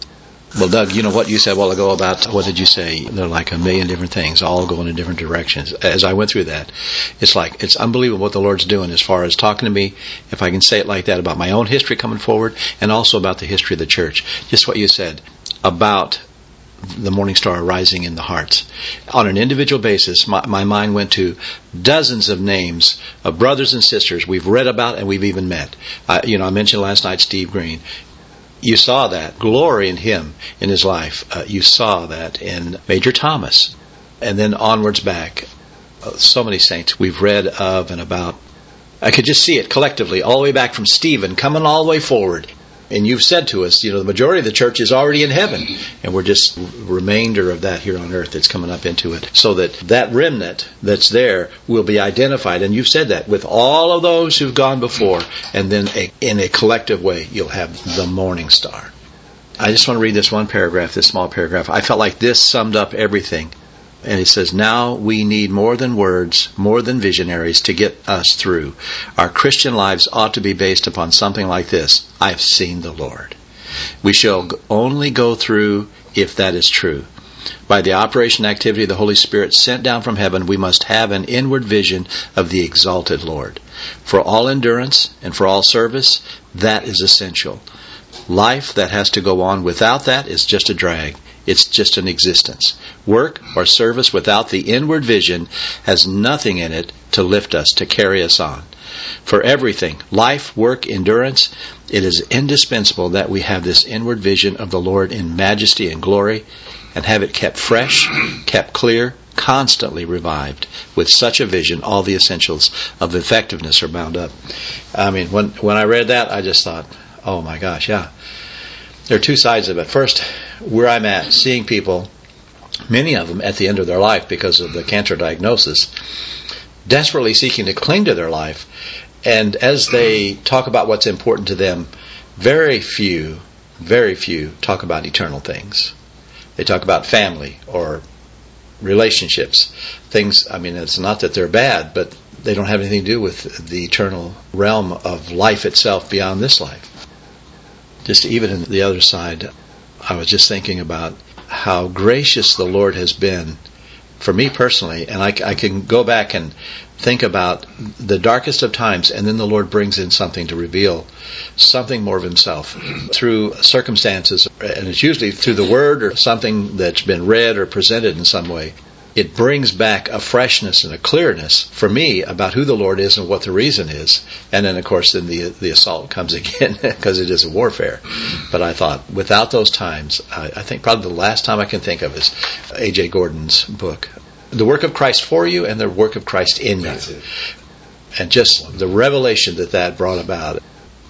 Well, Doug, you know what you said a while ago about, what did you say? They're like a million different things, all going in different directions. As I went through that, it's like, it's unbelievable what the Lord's doing as far as talking to me, if I can say it like that, about my own history coming forward, and also about the history of the church. Just what you said about the morning star rising in the hearts. On an individual basis, my, my mind went to dozens of names of brothers and sisters we've read about and we've even met. Uh, you know, I mentioned last night Steve Green. You saw that glory in him, in his life. Uh, you saw that in Major Thomas. And then onwards back. Uh, so many saints we've read of and about. I could just see it collectively, all the way back from Stephen, coming all the way forward. And you've said to us, you know, the majority of the church is already in heaven. And we're just a remainder of that here on earth that's coming up into it. So that that remnant that's there will be identified. And you've said that with all of those who've gone before. And then a, in a collective way, you'll have the morning star. I just want to read this one paragraph, this small paragraph. I felt like this summed up everything. And it says, now we need more than words, more than visionaries to get us through. Our Christian lives ought to be based upon something like this. I've seen the Lord. We shall only go through if that is true. By the operation and activity of the Holy Spirit sent down from heaven, we must have an inward vision of the exalted Lord. For all endurance and for all service, that is essential. Life that has to go on without that is just a drag. It's just an existence. Work or service without the inward vision has nothing in it to lift us, to carry us on. For everything, life, work, endurance, it is indispensable that we have this inward vision of the Lord in majesty and glory, and have it kept fresh, kept clear, constantly revived. With such a vision, all the essentials of effectiveness are bound up. I mean, when when I read that, I just thought, oh my gosh, yeah. There are two sides of it. First, where I'm at, seeing people, many of them at the end of their life because of the cancer diagnosis, desperately seeking to cling to their life. And as they talk about what's important to them, very few, very few talk about eternal things. They talk about family or relationships. Things, I mean, it's not that they're bad, but they don't have anything to do with the eternal realm of life itself beyond this life. Just even in the other side, I was just thinking about how gracious the Lord has been for me personally. And I, I can go back and think about the darkest of times, and then the Lord brings in something to reveal something more of himself through circumstances, and it's usually through the Word or something that's been read or presented in some way. It brings back a freshness and a clearness for me about who the Lord is and what the reason is. And then, of course, then the the assault comes again because it is a warfare. But I thought, without those times, I, I think probably the last time I can think of is A J Gordon's book, The Work of Christ for You and the Work of Christ in You. And just the revelation that that brought about.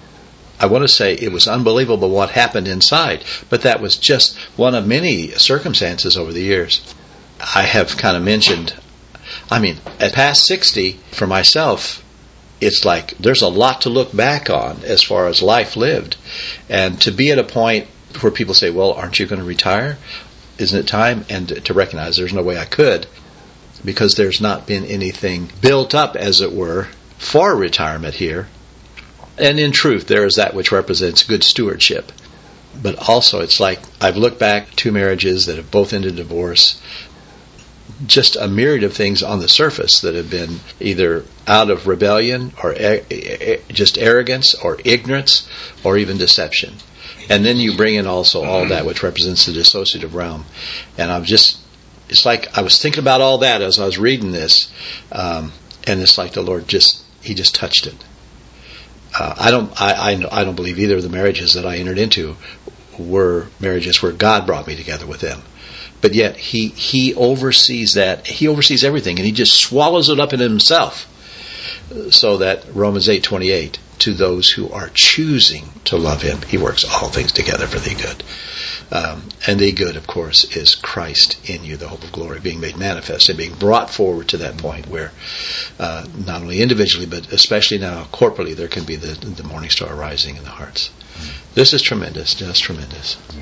I want to say it was unbelievable what happened inside, but that was just one of many circumstances over the years. I have kind of mentioned, I mean, at past sixty, for myself, it's like there's a lot to look back on as far as life lived. And to be at a point where people say, well, aren't you going to retire? Isn't it time? And to recognize there's no way I could, because there's not been anything built up, as it were, for retirement here. And in truth, there is that which represents good stewardship. But also, it's like I've looked back two marriages that have both ended in divorce, just a myriad of things on the surface that have been either out of rebellion or just arrogance or ignorance or even deception. And then you bring in also all that which represents the dissociative realm. And I'm just, it's like I was thinking about all that as I was reading this, um, and it's like the Lord just, He just touched it. Uh, I don't, I, I, I don't believe either of the marriages that I entered into were marriages where God brought me together with them. But yet He He oversees that. He oversees everything, and He just swallows it up in Himself. So that Romans eight twenty-eight, to those who are choosing to love Him, He works all things together for the good. Um, and the good, of course, is Christ in you, the hope of glory, being made manifest and being brought forward to that point where uh, not only individually, but especially now corporately, there can be the, the morning star rising in the hearts. Mm-hmm. This is tremendous, just tremendous.
Yeah.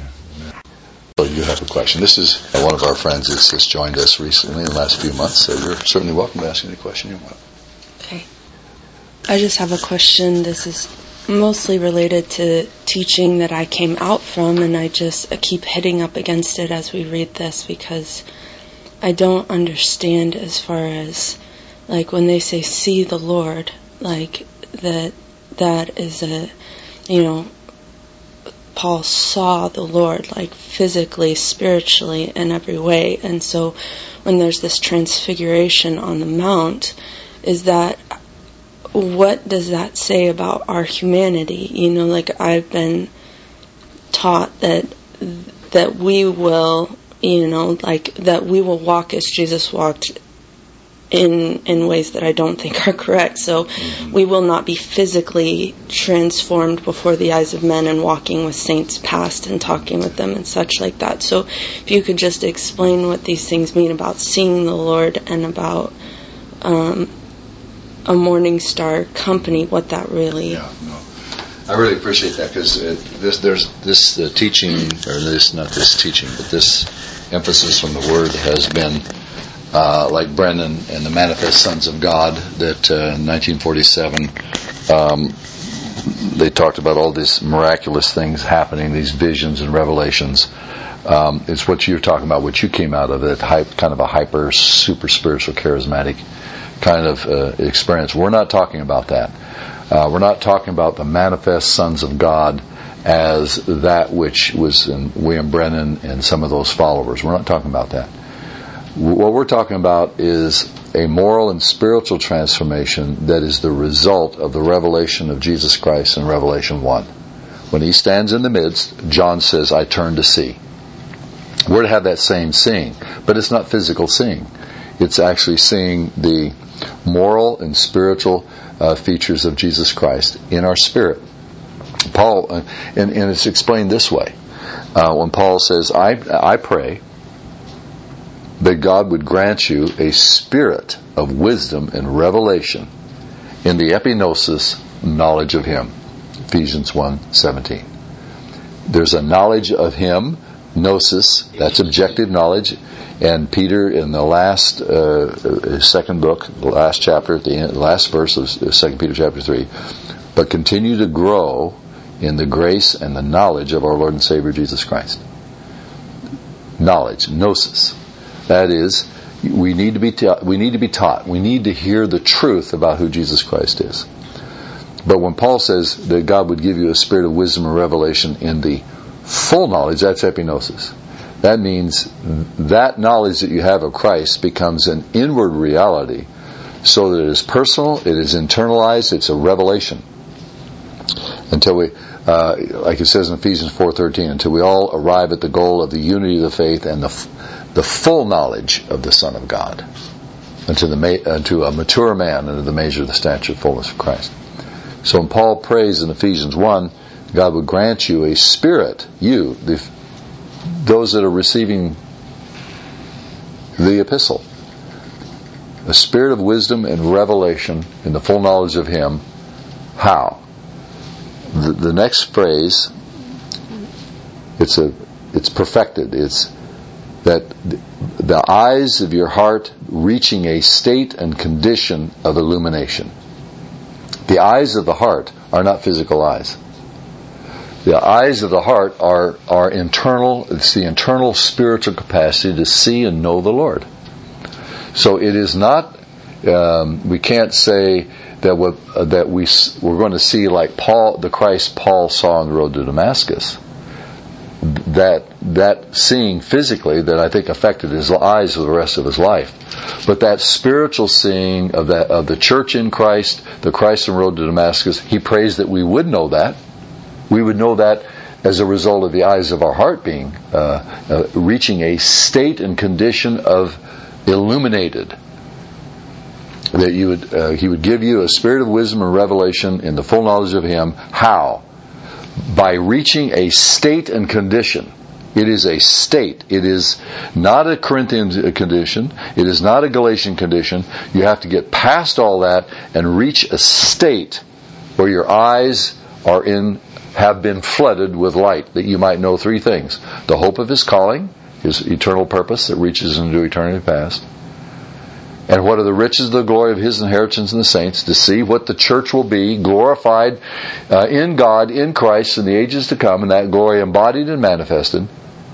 You have a question. This is one of our friends that's just joined us recently in the last few months, so you're certainly welcome to ask any question you want.
Okay. I just have a question. This is mostly related to teaching that I came out from, and I just I keep hitting up against it as we read this because I don't understand as far as, like, when they say see the Lord, like that that is a, you know, Paul saw the Lord, like physically, spiritually, in every way. And so when there's this transfiguration on the mount, is that, what does that say about our humanity? You know, like I've been taught that that we will, you know, like that we will walk as Jesus walked in in ways that I don't think are correct. So mm-hmm. we will not be physically transformed before the eyes of men and walking with saints past and talking with them and such like that. So if you could just explain what these things mean about seeing the Lord and about um, a morning star company, what that really...
Yeah, no. I really appreciate that, because this, there's this uh, teaching, or this, not this teaching, but this emphasis from the Word has been Uh, like Brennan and the Manifest Sons of God, that uh, in nineteen forty-seven um, they talked about all these miraculous things happening, these visions and revelations. Um, it's what you're talking about, what you came out of, that hype, kind of a hyper, super spiritual, charismatic kind of uh, experience. We're not talking about that. Uh, we're not talking about the Manifest Sons of God as that which was in William Brennan and some of those followers. We're not talking about that. What we're talking about is a moral and spiritual transformation that is the result of the revelation of Jesus Christ in Revelation one. When He stands in the midst, John says, I turn to see. We're to have that same seeing, but it's not physical seeing. It's actually seeing the moral and spiritual uh, features of Jesus Christ in our spirit. Paul, uh, and, and it's explained this way. Uh, when Paul says, I, I pray that God would grant you a spirit of wisdom and revelation in the epignosis knowledge of Him. Ephesians one seventeen. There's a knowledge of Him, gnosis, that's objective knowledge. And Peter, in the last uh, second book, the last chapter, at the end, the last verse of Second Peter chapter three, but continue to grow in the grace and the knowledge of our Lord and Savior Jesus Christ. Knowledge, gnosis. That is, We need to be ta- we need to be taught. We need to hear the truth about who Jesus Christ is. But when Paul says that God would give you a spirit of wisdom and revelation in the full knowledge, that's epignosis. That means that knowledge that you have of Christ becomes an inward reality, so that it is personal, it is internalized, it's a revelation. Until we, uh, like it says in Ephesians four thirteen, until we all arrive at the goal of the unity of the faith and the the full knowledge of the Son of God, unto the unto a mature man, unto the measure of the stature of fullness of Christ. So when Paul prays in Ephesians one, God would grant you a spirit, you, the, those that are receiving the epistle, a spirit of wisdom and revelation in the full knowledge of Him. How? The, the next phrase, it's a, it's perfected. It's that the eyes of your heart reaching a state and condition of illumination. The eyes of the heart are not physical eyes. The eyes of the heart are, are internal, it's the internal spiritual capacity to see and know the Lord. So it is not, um, we can't say that what, uh, that we, we're going to see like Paul, the Christ Paul saw on the road to Damascus. That, that seeing physically that I think affected his eyes for the rest of his life. But that spiritual seeing of that, of the church in Christ, the Christ on the road to Damascus, he prays that we would know that. We would know that as a result of the eyes of our heart being, uh, uh, reaching a state and condition of illuminated. That you would, uh, he would give you a spirit of wisdom and revelation in the full knowledge of Him. How? By reaching a state and condition. It is a state. It is not a Corinthian condition. It is not a Galatian condition. You have to get past all that and reach a state where your eyes are in, have been flooded with light, that you might know three things. The hope of His calling, His eternal purpose that reaches into eternity past. And what are the riches of the glory of His inheritance in the saints, to see what the church will be, glorified uh, in God, in Christ, in the ages to come, and that glory embodied and manifested.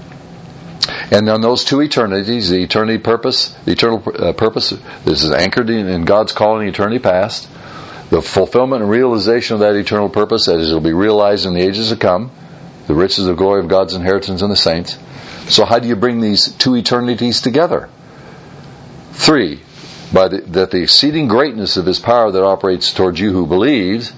And on those two eternities, the eternity purpose, the eternal uh, purpose, this is anchored in, in God's calling in eternity past, the fulfillment and realization of that eternal purpose as it will be realized in the ages to come, the riches of glory of God's inheritance in the saints. So how do you bring these two eternities together? Three. By the, that the exceeding greatness of His power that operates towards you who believes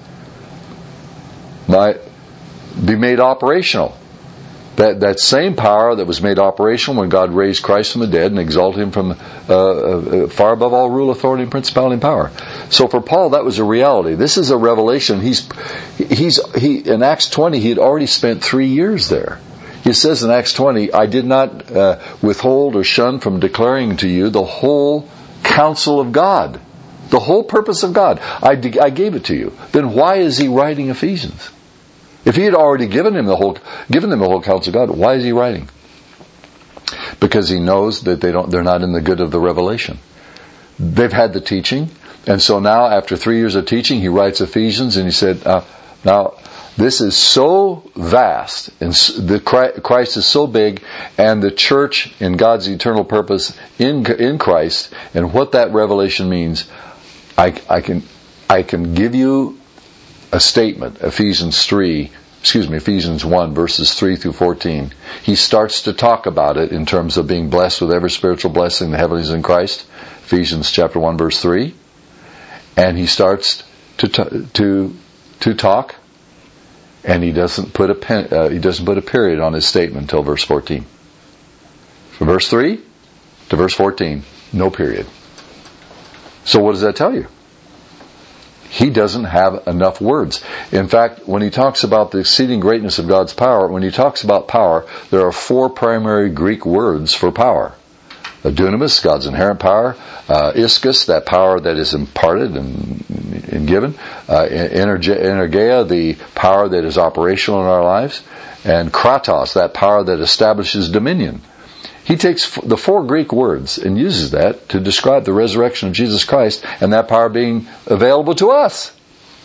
might be made operational. That that same power that was made operational when God raised Christ from the dead and exalted Him from uh, uh, far above all rule, authority, and principality and power. So for Paul, that was a reality. This is a revelation. He's he's he in Acts twenty. He had already spent three years there. He says in Acts twenty, "I did not uh, withhold or shun from declaring to you the whole counsel of God, the whole purpose of God. I, de- I gave it to you." Then why is he writing Ephesians? If he had already given him the whole, given them the whole counsel of God, why is he writing? Because he knows that they don't, they're not in the good of the revelation. They've had the teaching, and so now after three years of teaching, he writes Ephesians, and he said, uh, "Now this is so vast, and the Christ is so big, and the church in God's eternal purpose in in Christ, and what that revelation means, I, I can I can give you a statement." Ephesians three, excuse me, Ephesians one, verses three through fourteen. He starts to talk about it in terms of being blessed with every spiritual blessing in the heavenlies in Christ. Ephesians chapter one, verse three, and he starts to t- to to talk. And he doesn't put a pen, uh, he doesn't put a period on his statement until verse fourteen. From verse three to verse fourteen, no period. So what does that tell you? He doesn't have enough words. In fact, when he talks about the exceeding greatness of God's power, when he talks about power, there are four primary Greek words for power. Dunamis, God's inherent power. Uh, ischus, that power that is imparted and, and given. Uh, energe, energeia, the power that is operational in our lives. And kratos, that power that establishes dominion. He takes the four Greek words and uses that to describe the resurrection of Jesus Christ and that power being available to us.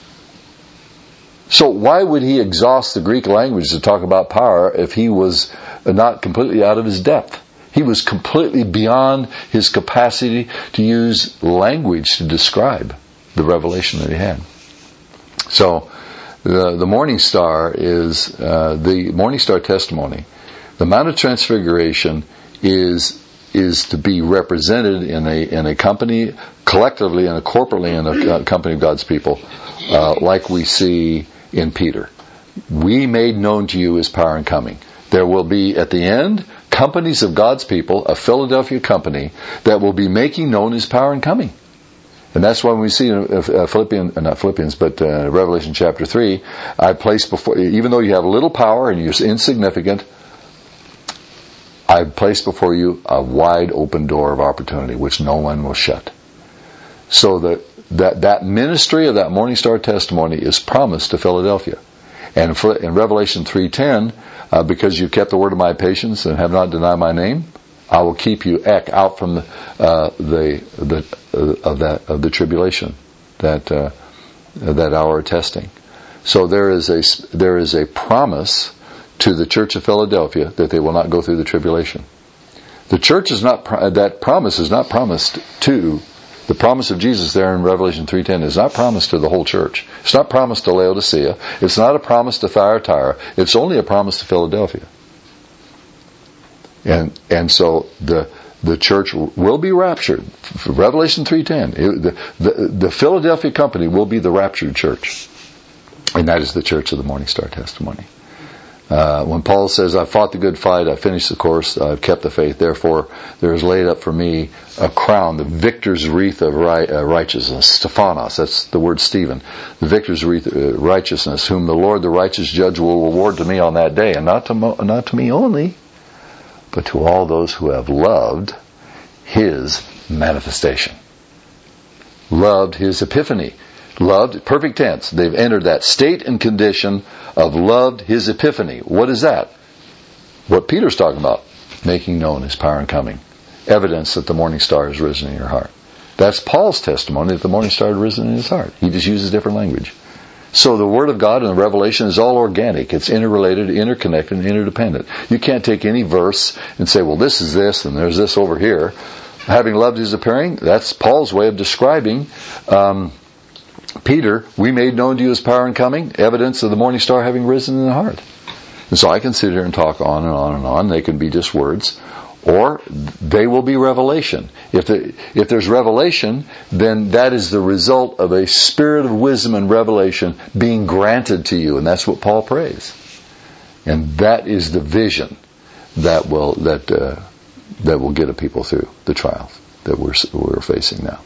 So why would he exhaust the Greek language to talk about power if he was not completely out of his depth? He was completely beyond his capacity to use language to describe the revelation that he had. So, the, the morning star is, uh, the morning star testimony. The Mount of Transfiguration is, is to be represented in a, in a company, collectively and corporately in a company of God's people, uh, like we see in Peter. We made known to you his power and coming. There will be, at the end, companies of God's people, a Philadelphia company, that will be making known his power and coming. And that's why we see in uh, Philippians, not Philippians, but uh, Revelation chapter three, I place before, even though you have little power and you're insignificant, I've placed before you a wide open door of opportunity, which no one will shut. So that, that, that ministry of that morning star testimony is promised to Philadelphia. And in Revelation three ten, uh, because you've kept the word of my patience and have not denied my name, I will keep you ek out from the uh, the the uh, of that of the tribulation, that uh, that hour of testing. So there is a there is a promise to the church of Philadelphia that they will not go through the tribulation. The church is not that promise is not promised to. The promise of Jesus there in Revelation three ten is not promised to the whole church. It's not promised to Laodicea. It's not a promise to Thyatira. It's only a promise to Philadelphia. And and so the the church will be raptured. Revelation three ten. The, the the Philadelphia company will be the raptured church, and that is the church of the Morning Star testimony. Uh, when Paul says, "I've fought the good fight, I've finished the course, I've kept the faith. Therefore, there is laid up for me a crown, the victor's wreath of right, uh, righteousness." Stephanos, that's the word Stephen. The victor's wreath of uh, righteousness, whom the Lord, the righteous judge, will reward to me on that day, and not to mo- not to me only, but to all those who have loved his manifestation, loved his epiphany. Loved, perfect tense. They've entered that state and condition of loved his epiphany. What is that? What Peter's talking about. Making known his power and coming. Evidence that the morning star has risen in your heart. That's Paul's testimony that the morning star had risen in his heart. He just uses different language. So the Word of God and the revelation is all organic. It's interrelated, interconnected, and interdependent. You can't take any verse and say, well, this is this and there's this over here. Having loved his appearing, that's Paul's way of describing um, Peter, we made known to you his power and coming, evidence of the morning star having risen in the heart. And so I can sit here and talk on and on and on. They can be just words, or they will be revelation. If the, if there's revelation, then that is the result of a spirit of wisdom and revelation being granted to you, and that's what Paul prays. And that is the vision that will that uh, that will get a people through the trials that we're we're facing now.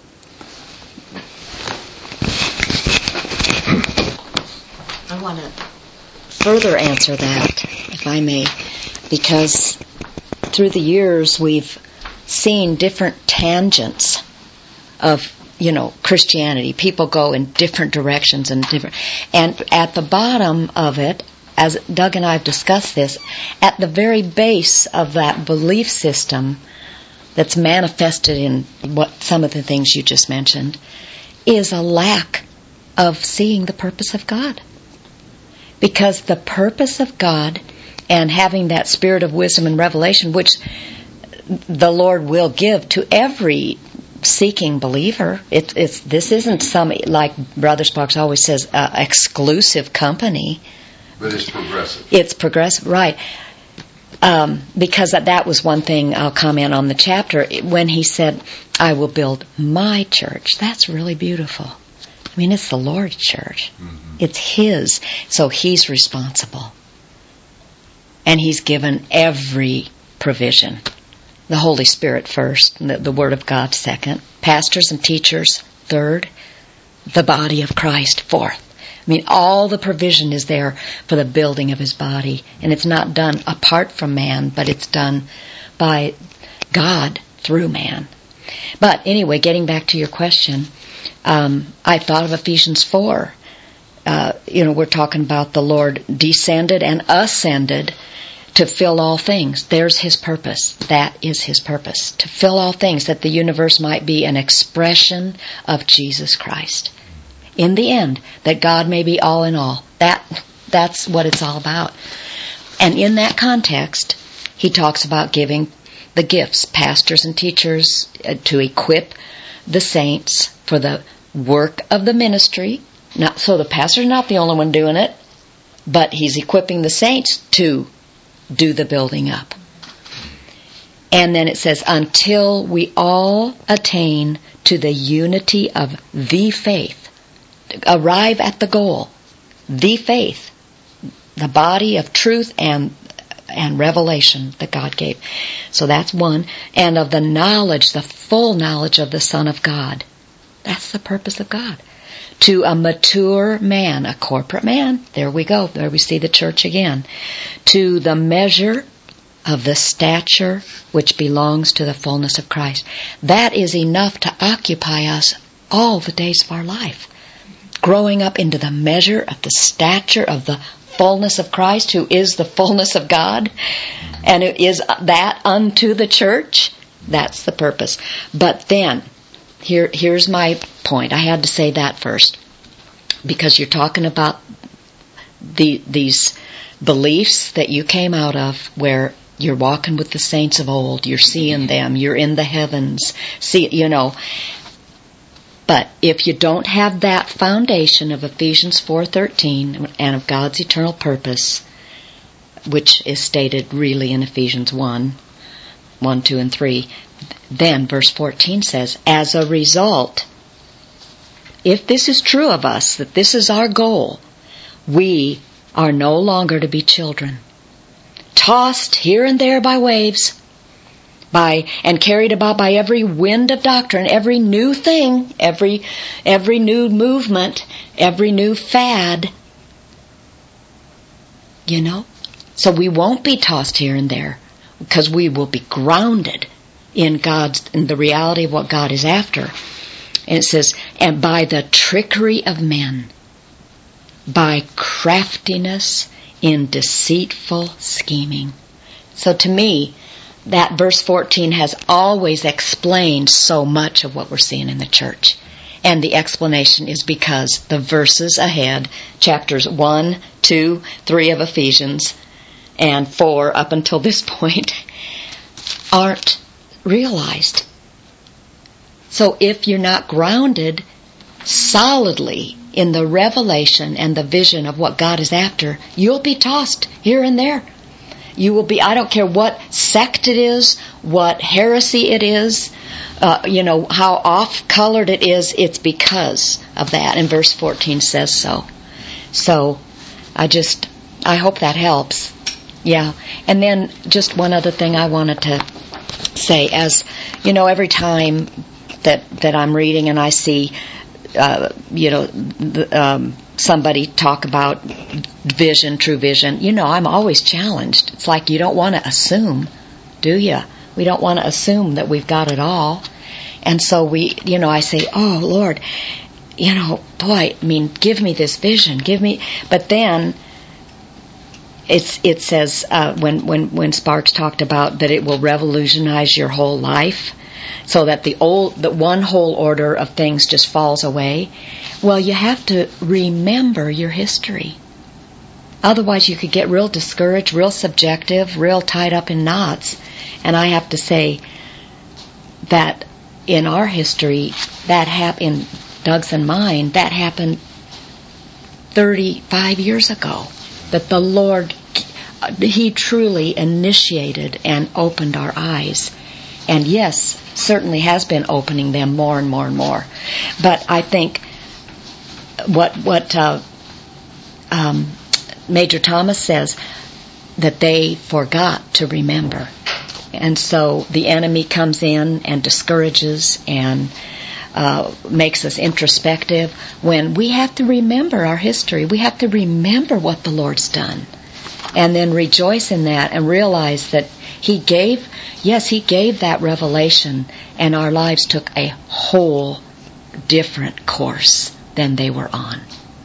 I want to further answer that, if I may, because through the years we've seen different tangents of, you know, Christianity. People go in different directions and different, and at the bottom of it, as Doug and I have discussed this, at the very base of that belief system that's manifested in what some of the things you just mentioned, is a lack of seeing the purpose of God. Because the purpose of God and having that spirit of wisdom and revelation, which the Lord will give to every seeking believer, it, it's this isn't some, like Brother Sparks always says, uh, exclusive company.
But it's progressive.
It's progressive, right. Um, because that was one thing I'll comment on the chapter. When he said, I will build my church, that's really beautiful. I mean, it's the Lord's church. Mm-hmm. It's His. So He's responsible. And He's given every provision. The Holy Spirit first, the, the Word of God second, pastors and teachers third, the body of Christ fourth. I mean, all the provision is there for the building of His body. And it's not done apart from man, but it's done by God through man. But anyway, getting back to your question, um, I thought of Ephesians four. Uh, you know, we're talking about the Lord descended and ascended to fill all things. There's His purpose. That is His purpose. To fill all things, that the universe might be an expression of Jesus Christ. In the end, that God may be all in all. That That's what it's all about. And in that context, He talks about giving the gifts, pastors and teachers, uh, to equip the saints for the work of the ministry. Not, so the pastor's not the only one doing it, but he's equipping the saints to do the building up. And then it says, until we all attain to the unity of the faith, arrive at the goal, the faith, the body of truth and and revelation that God gave. So that's one. And of the knowledge, the full knowledge of the Son of God. That's the purpose of God. To a mature man, a corporate man. There we go. There we see the church again. To the measure of the stature which belongs to the fullness of Christ. That is enough to occupy us all the days of our life. Growing up into the measure of the stature of the fullness of Christ, who is the fullness of God, and it is that unto the church. That's the purpose. But then, here, here's my point. I had to say that first, because you're talking about the these beliefs that you came out of, where you're walking with the saints of old, you're seeing them, you're in the heavens, see, you know. But if you don't have that foundation of Ephesians four thirteen and of God's eternal purpose, which is stated really in Ephesians one, one, two, and three, then verse fourteen says, as a result, if this is true of us, that this is our goal, we are no longer to be children, tossed here and there by waves, by and carried about by every wind of doctrine, every new thing, every every new movement, every new fad. You know? So we won't be tossed here and there, because we will be grounded in God's in the reality of what God is after. And it says, and by the trickery of men, by craftiness in deceitful scheming. So to me, that verse fourteen has always explained so much of what we're seeing in the church. And the explanation is because the verses ahead, chapters one, two, three of Ephesians, and four up until this point, aren't realized. So if you're not grounded solidly in the revelation and the vision of what God is after, you'll be tossed here and there. You will be, I don't care what sect it is, what heresy it is, uh, you know, how off-colored it is, it's because of that. And verse fourteen says so. So, I just, I hope that helps. Yeah. And then, just one other thing I wanted to say, as, you know, every time that, that I'm reading and I see, uh, you know, the, um, somebody talk about vision, true vision, you know, I'm always challenged. It's like you don't want to assume, do you? We don't want to assume that we've got it all. And so we, you know, I say, oh, Lord, you know, boy, I mean, give me this vision, give me, but then it's, it says, uh, when, when, when Sparks talked about that it will revolutionize your whole life, so that the old, the one whole order of things just falls away. Well, you have to remember your history. Otherwise, you could get real discouraged, real subjective, real tied up in knots. And I have to say that in our history, that happened, in Doug's and mine, that happened thirty-five years ago. That the Lord, He truly initiated and opened our eyes. And yes, certainly has been opening them more and more and more. But I think what what uh, um, Major Thomas says, that they forgot to remember. And so the enemy comes in and discourages and uh, makes us introspective, when we have to remember our history. We have to remember what the Lord's done. And then rejoice in that and realize that He gave, yes, He gave that revelation, and our lives took a whole different course than they were on.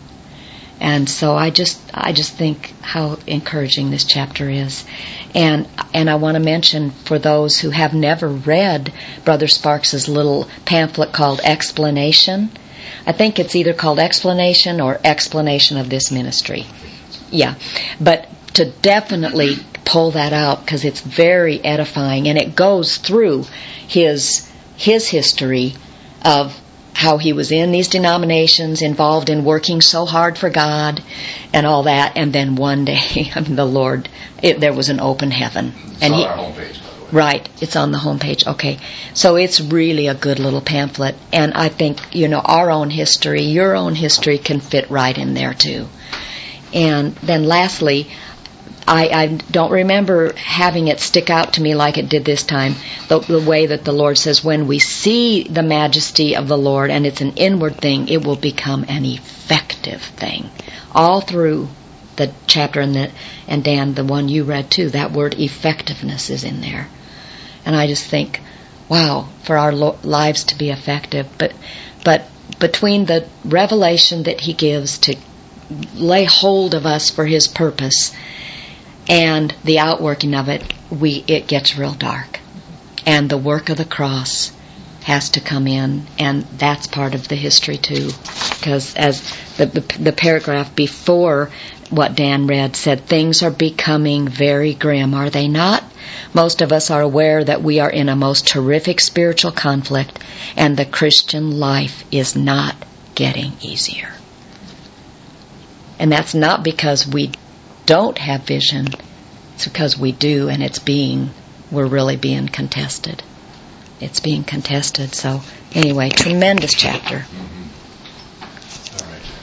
And so I just, I just think how encouraging this chapter is. And, and I want to mention, for those who have never read Brother Sparks' little pamphlet called Explanation, I think it's either called Explanation or Explanation of This Ministry. Yeah. But to definitely pull that out because it's very edifying, and it goes through his his history of how he was in these denominations, involved in working so hard for God and all that, and then one day, I mean, the Lord, it, there was an open heaven.
It's
and
on
he,
our homepage, by the way.
Right, it's on the homepage. Okay, so it's really a good little pamphlet, and I think, you know, our own history, your own history can fit right in there too. And then lastly, I, I don't remember having it stick out to me like it did this time, the, the way that the Lord says, when we see the majesty of the Lord, and it's an inward thing, it will become an effective thing. All through the chapter, and, the, and Dan, the one you read too, that word effectiveness is in there. And I just think, wow, for our lo- lives to be effective. But, but between the revelation that He gives to lay hold of us for His purpose and the outworking of it, we it gets real dark. And the work of the cross has to come in, and that's part of the history too. Because as the, the, the paragraph before what Dan read said, things are becoming very grim, are they not? Most of us are aware that we are in a most terrific spiritual conflict, and the Christian life is not getting easier. And that's not because we don't have vision, it's because we do, and it's being, we're really being contested. It's being contested. So anyway, tremendous chapter.
All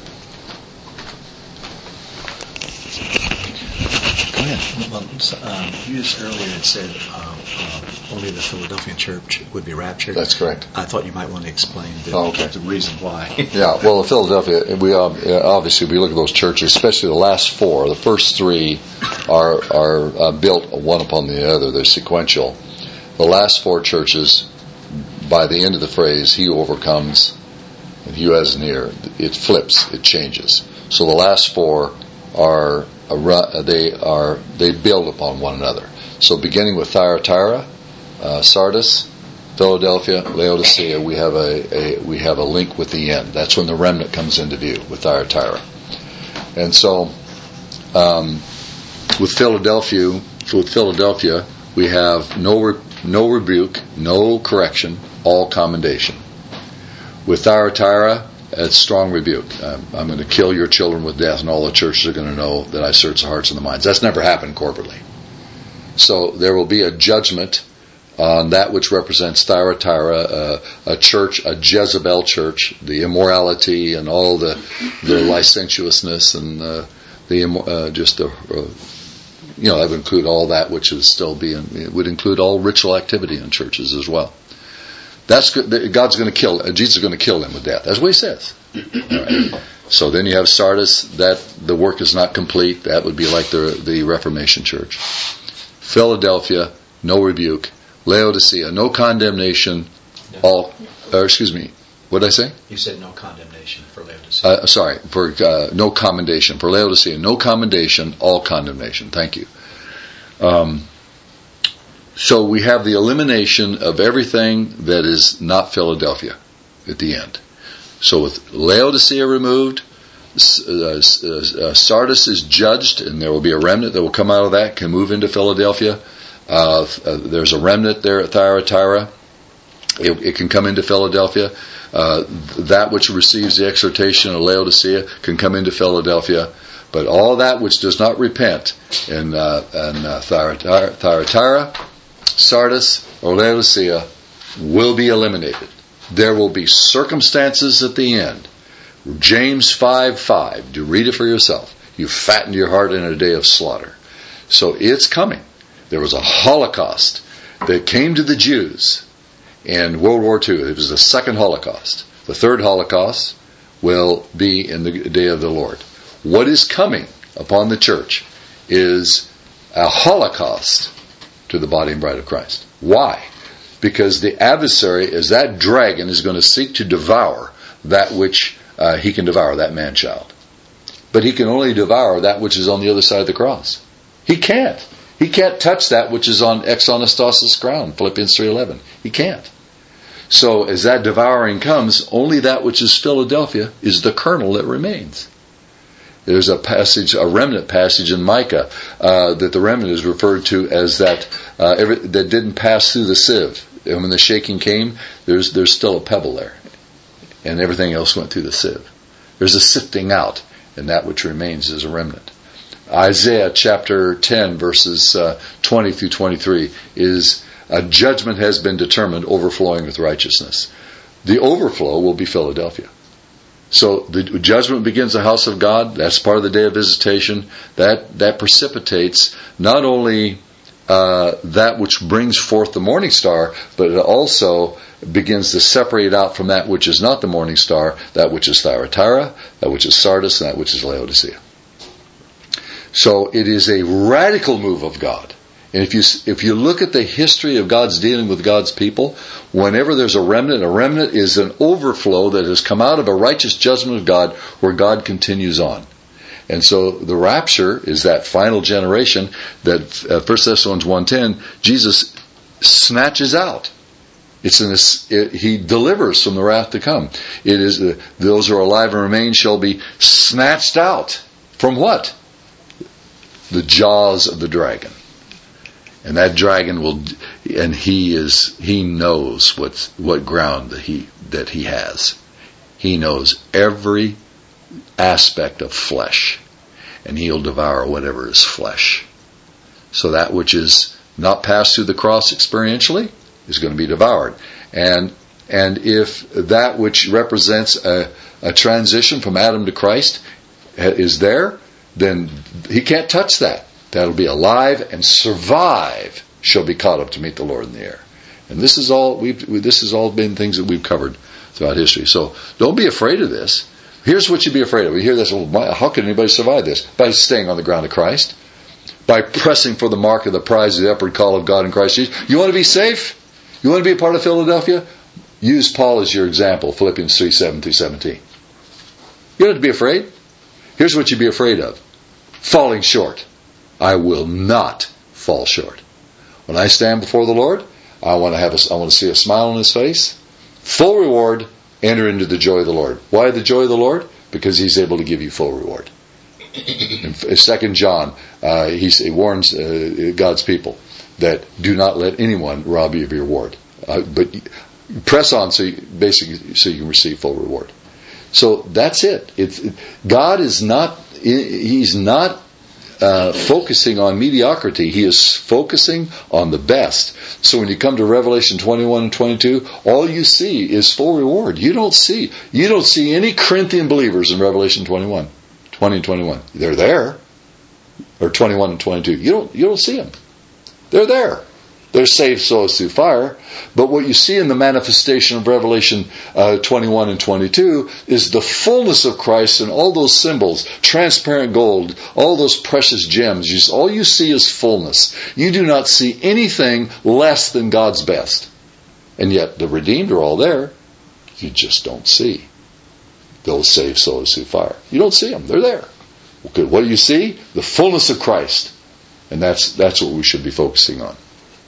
right. Go ahead. Well, so, um, you just earlier had said uh, uh, only the Philadelphian church would be raptured.
That's correct.
I thought you might want to explain the,
oh, okay.
the reason why.
Yeah, well, in Philadelphia, we um, obviously we look at those churches, especially the last four. The first three are are uh, built one upon the other; they're sequential. The last four churches, by the end of the phrase, "He who overcomes and he who has an ear," it flips, it changes. So the last four are a, they are they build upon one another. So beginning with Thyatira, uh, Sardis, Philadelphia, Laodicea, we have a, a we have a link with the end. That's when the remnant comes into view with Thyatira. And so, um, with Philadelphia, with Philadelphia, we have no re, no rebuke, no correction, all commendation. With Thyatira, it's strong rebuke. Um, I'm going to kill your children with death, and all the churches are going to know that I search the hearts and the minds. That's never happened corporately. So there will be a judgment on that which represents Thyatira, uh, a church, a Jezebel church, the immorality and all the the licentiousness and uh, the uh, just the uh, you know that would include all that which is still being it would include all ritual activity in churches as well. That's good. God's going to kill. Uh, Jesus is going to kill them with death. That's what He says. All right. So then you have Sardis. That the work is not complete. That would be like the the Reformation Church. Philadelphia, no rebuke. Laodicea, no condemnation.
No.
All, or excuse me, what did I say?
You said no condemnation for Laodicea.
Uh, sorry, for uh, no commendation for Laodicea, no commendation, all condemnation. Thank you. Um, so we have the elimination of everything that is not Philadelphia at the end. So with Laodicea removed, uh, uh, Sardis is judged, and there will be a remnant that will come out of that, can move into Philadelphia. Uh, uh, there's a remnant there at Thyatira. It, it can come into Philadelphia. Uh, that which receives the exhortation of Laodicea can come into Philadelphia. But all that which does not repent in, uh, in uh, Thyatira, Thyatira, Sardis, or Laodicea will be eliminated. There will be circumstances at the end. James five five. Do read it for yourself. You fattened your heart in a day of slaughter. So it's coming. There was a Holocaust that came to the Jews in World War Two. It was the second Holocaust. The third Holocaust will be in the day of the Lord. What is coming upon the church is a Holocaust to the body and bride of Christ. Why? Because the adversary, as that dragon, is going to seek to devour that which uh, he can devour, that man-child. But he can only devour that which is on the other side of the cross. He can't. He can't touch that which is on exonastasis crown, Philippians three eleven. He can't. So as that devouring comes, only that which is Philadelphia is the kernel that remains. There's a passage, a remnant passage in Micah, uh, that the remnant is referred to as that uh, every, that didn't pass through the sieve. And when the shaking came, there's there's still a pebble there, and everything else went through the sieve. There's a sifting out, and that which remains is a remnant. Isaiah chapter ten, verses uh, twenty through twenty-three, is a judgment has been determined, overflowing with righteousness. The overflow will be Philadelphia. So the judgment begins the house of God. That's part of the day of visitation. That that precipitates not only uh, that which brings forth the morning star, but it also begins to separate out from that which is not the morning star, that which is Thyatira, that which is Sardis, and that which is Laodicea. So it is a radical move of God. And if you if you look at the history of God's dealing with God's people, whenever there's a remnant, a remnant is an overflow that has come out of a righteous judgment of God where God continues on. And so the rapture is that final generation that uh, First Thessalonians one ten, Jesus snatches out. It's in this, it, he delivers from the wrath to come. It is uh, those who are alive and remain shall be snatched out from what? The jaws of the dragon. And that dragon will, and he is, he knows what what ground that he that he has. He knows every aspect of flesh, and he'll devour whatever is flesh. So that which is not passed through the cross experientially is going to be devoured. And and if that which represents a, a transition from Adam to Christ is there, then he can't touch that. That'll be alive and survive shall be caught up to meet the Lord in the air. And this is all we've this has all been things that we've covered throughout history. So don't be afraid of this. Here's what you'd be afraid of. We hear this, well, how can anybody survive this? By staying on the ground of Christ. By pressing for the mark of the prize of the upward call of God in Christ Jesus. You want to be safe? You want to be a part of Philadelphia? Use Paul as your example, Philippians three, seven through seventeen. You don't have to be afraid. Here's what you'd be afraid of. Falling short. I will not fall short. When I stand before the Lord, I want to have a, I want to see a smile on His face. Full reward, enter into the joy of the Lord. Why the joy of the Lord? Because He's able to give you full reward. In Second John, uh, he, he warns uh, God's people that do not let anyone rob you of your reward. Uh, but press on, so you, basically, so you can receive full reward. So that's it. It's, it God is not. He's not. Uh, focusing on mediocrity. He is focusing on the best. So when you come to Revelation twenty-one and twenty-two, all you see is full reward. You don't see you don't see any Corinthian believers in Revelation twenty-one, twenty and twenty-one. They're there, or twenty-one and twenty-two. You don't you don't see them. They're there. They're saved souls through fire. But what you see in the manifestation of Revelation uh, twenty-one and twenty-two is the fullness of Christ and all those symbols, transparent gold, all those precious gems. You, all you see is fullness. You do not see anything less than God's best. And yet the redeemed are all there. You just don't see those saved souls through fire. You don't see them. They're there. Okay, what do you see? The fullness of Christ. And that's that's what we should be focusing on.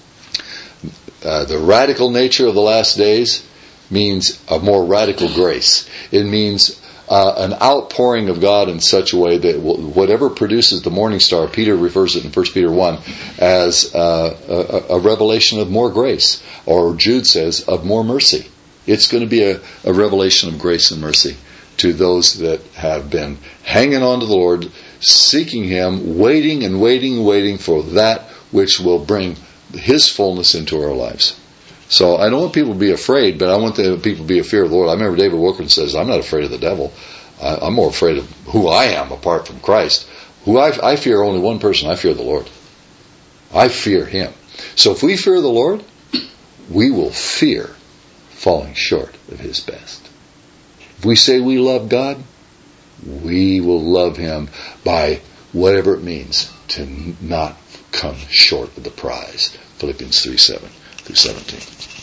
Uh, the radical nature of the last days means a more radical grace. It means uh, an outpouring of God in such a way that whatever produces the morning star, Peter refers it in First Peter one as uh, a, a revelation of more grace, or Jude says of more mercy. It's going to be a, a revelation of grace and mercy to those that have been hanging on to the Lord, seeking Him, waiting and waiting and waiting for that which will bring His fullness into our lives. So I don't want people to be afraid, but I want the people to be a fear of the Lord. I remember David Wilkerson says, I'm not afraid of the devil. I, I'm more afraid of who I am apart from Christ. Who I, I fear only one person. I fear the Lord. I fear Him. So if we fear the Lord, we will fear falling short of His best. If we say we love God, we will love Him by whatever it means to not come short of the prize. Philippians three, seven through seventeen.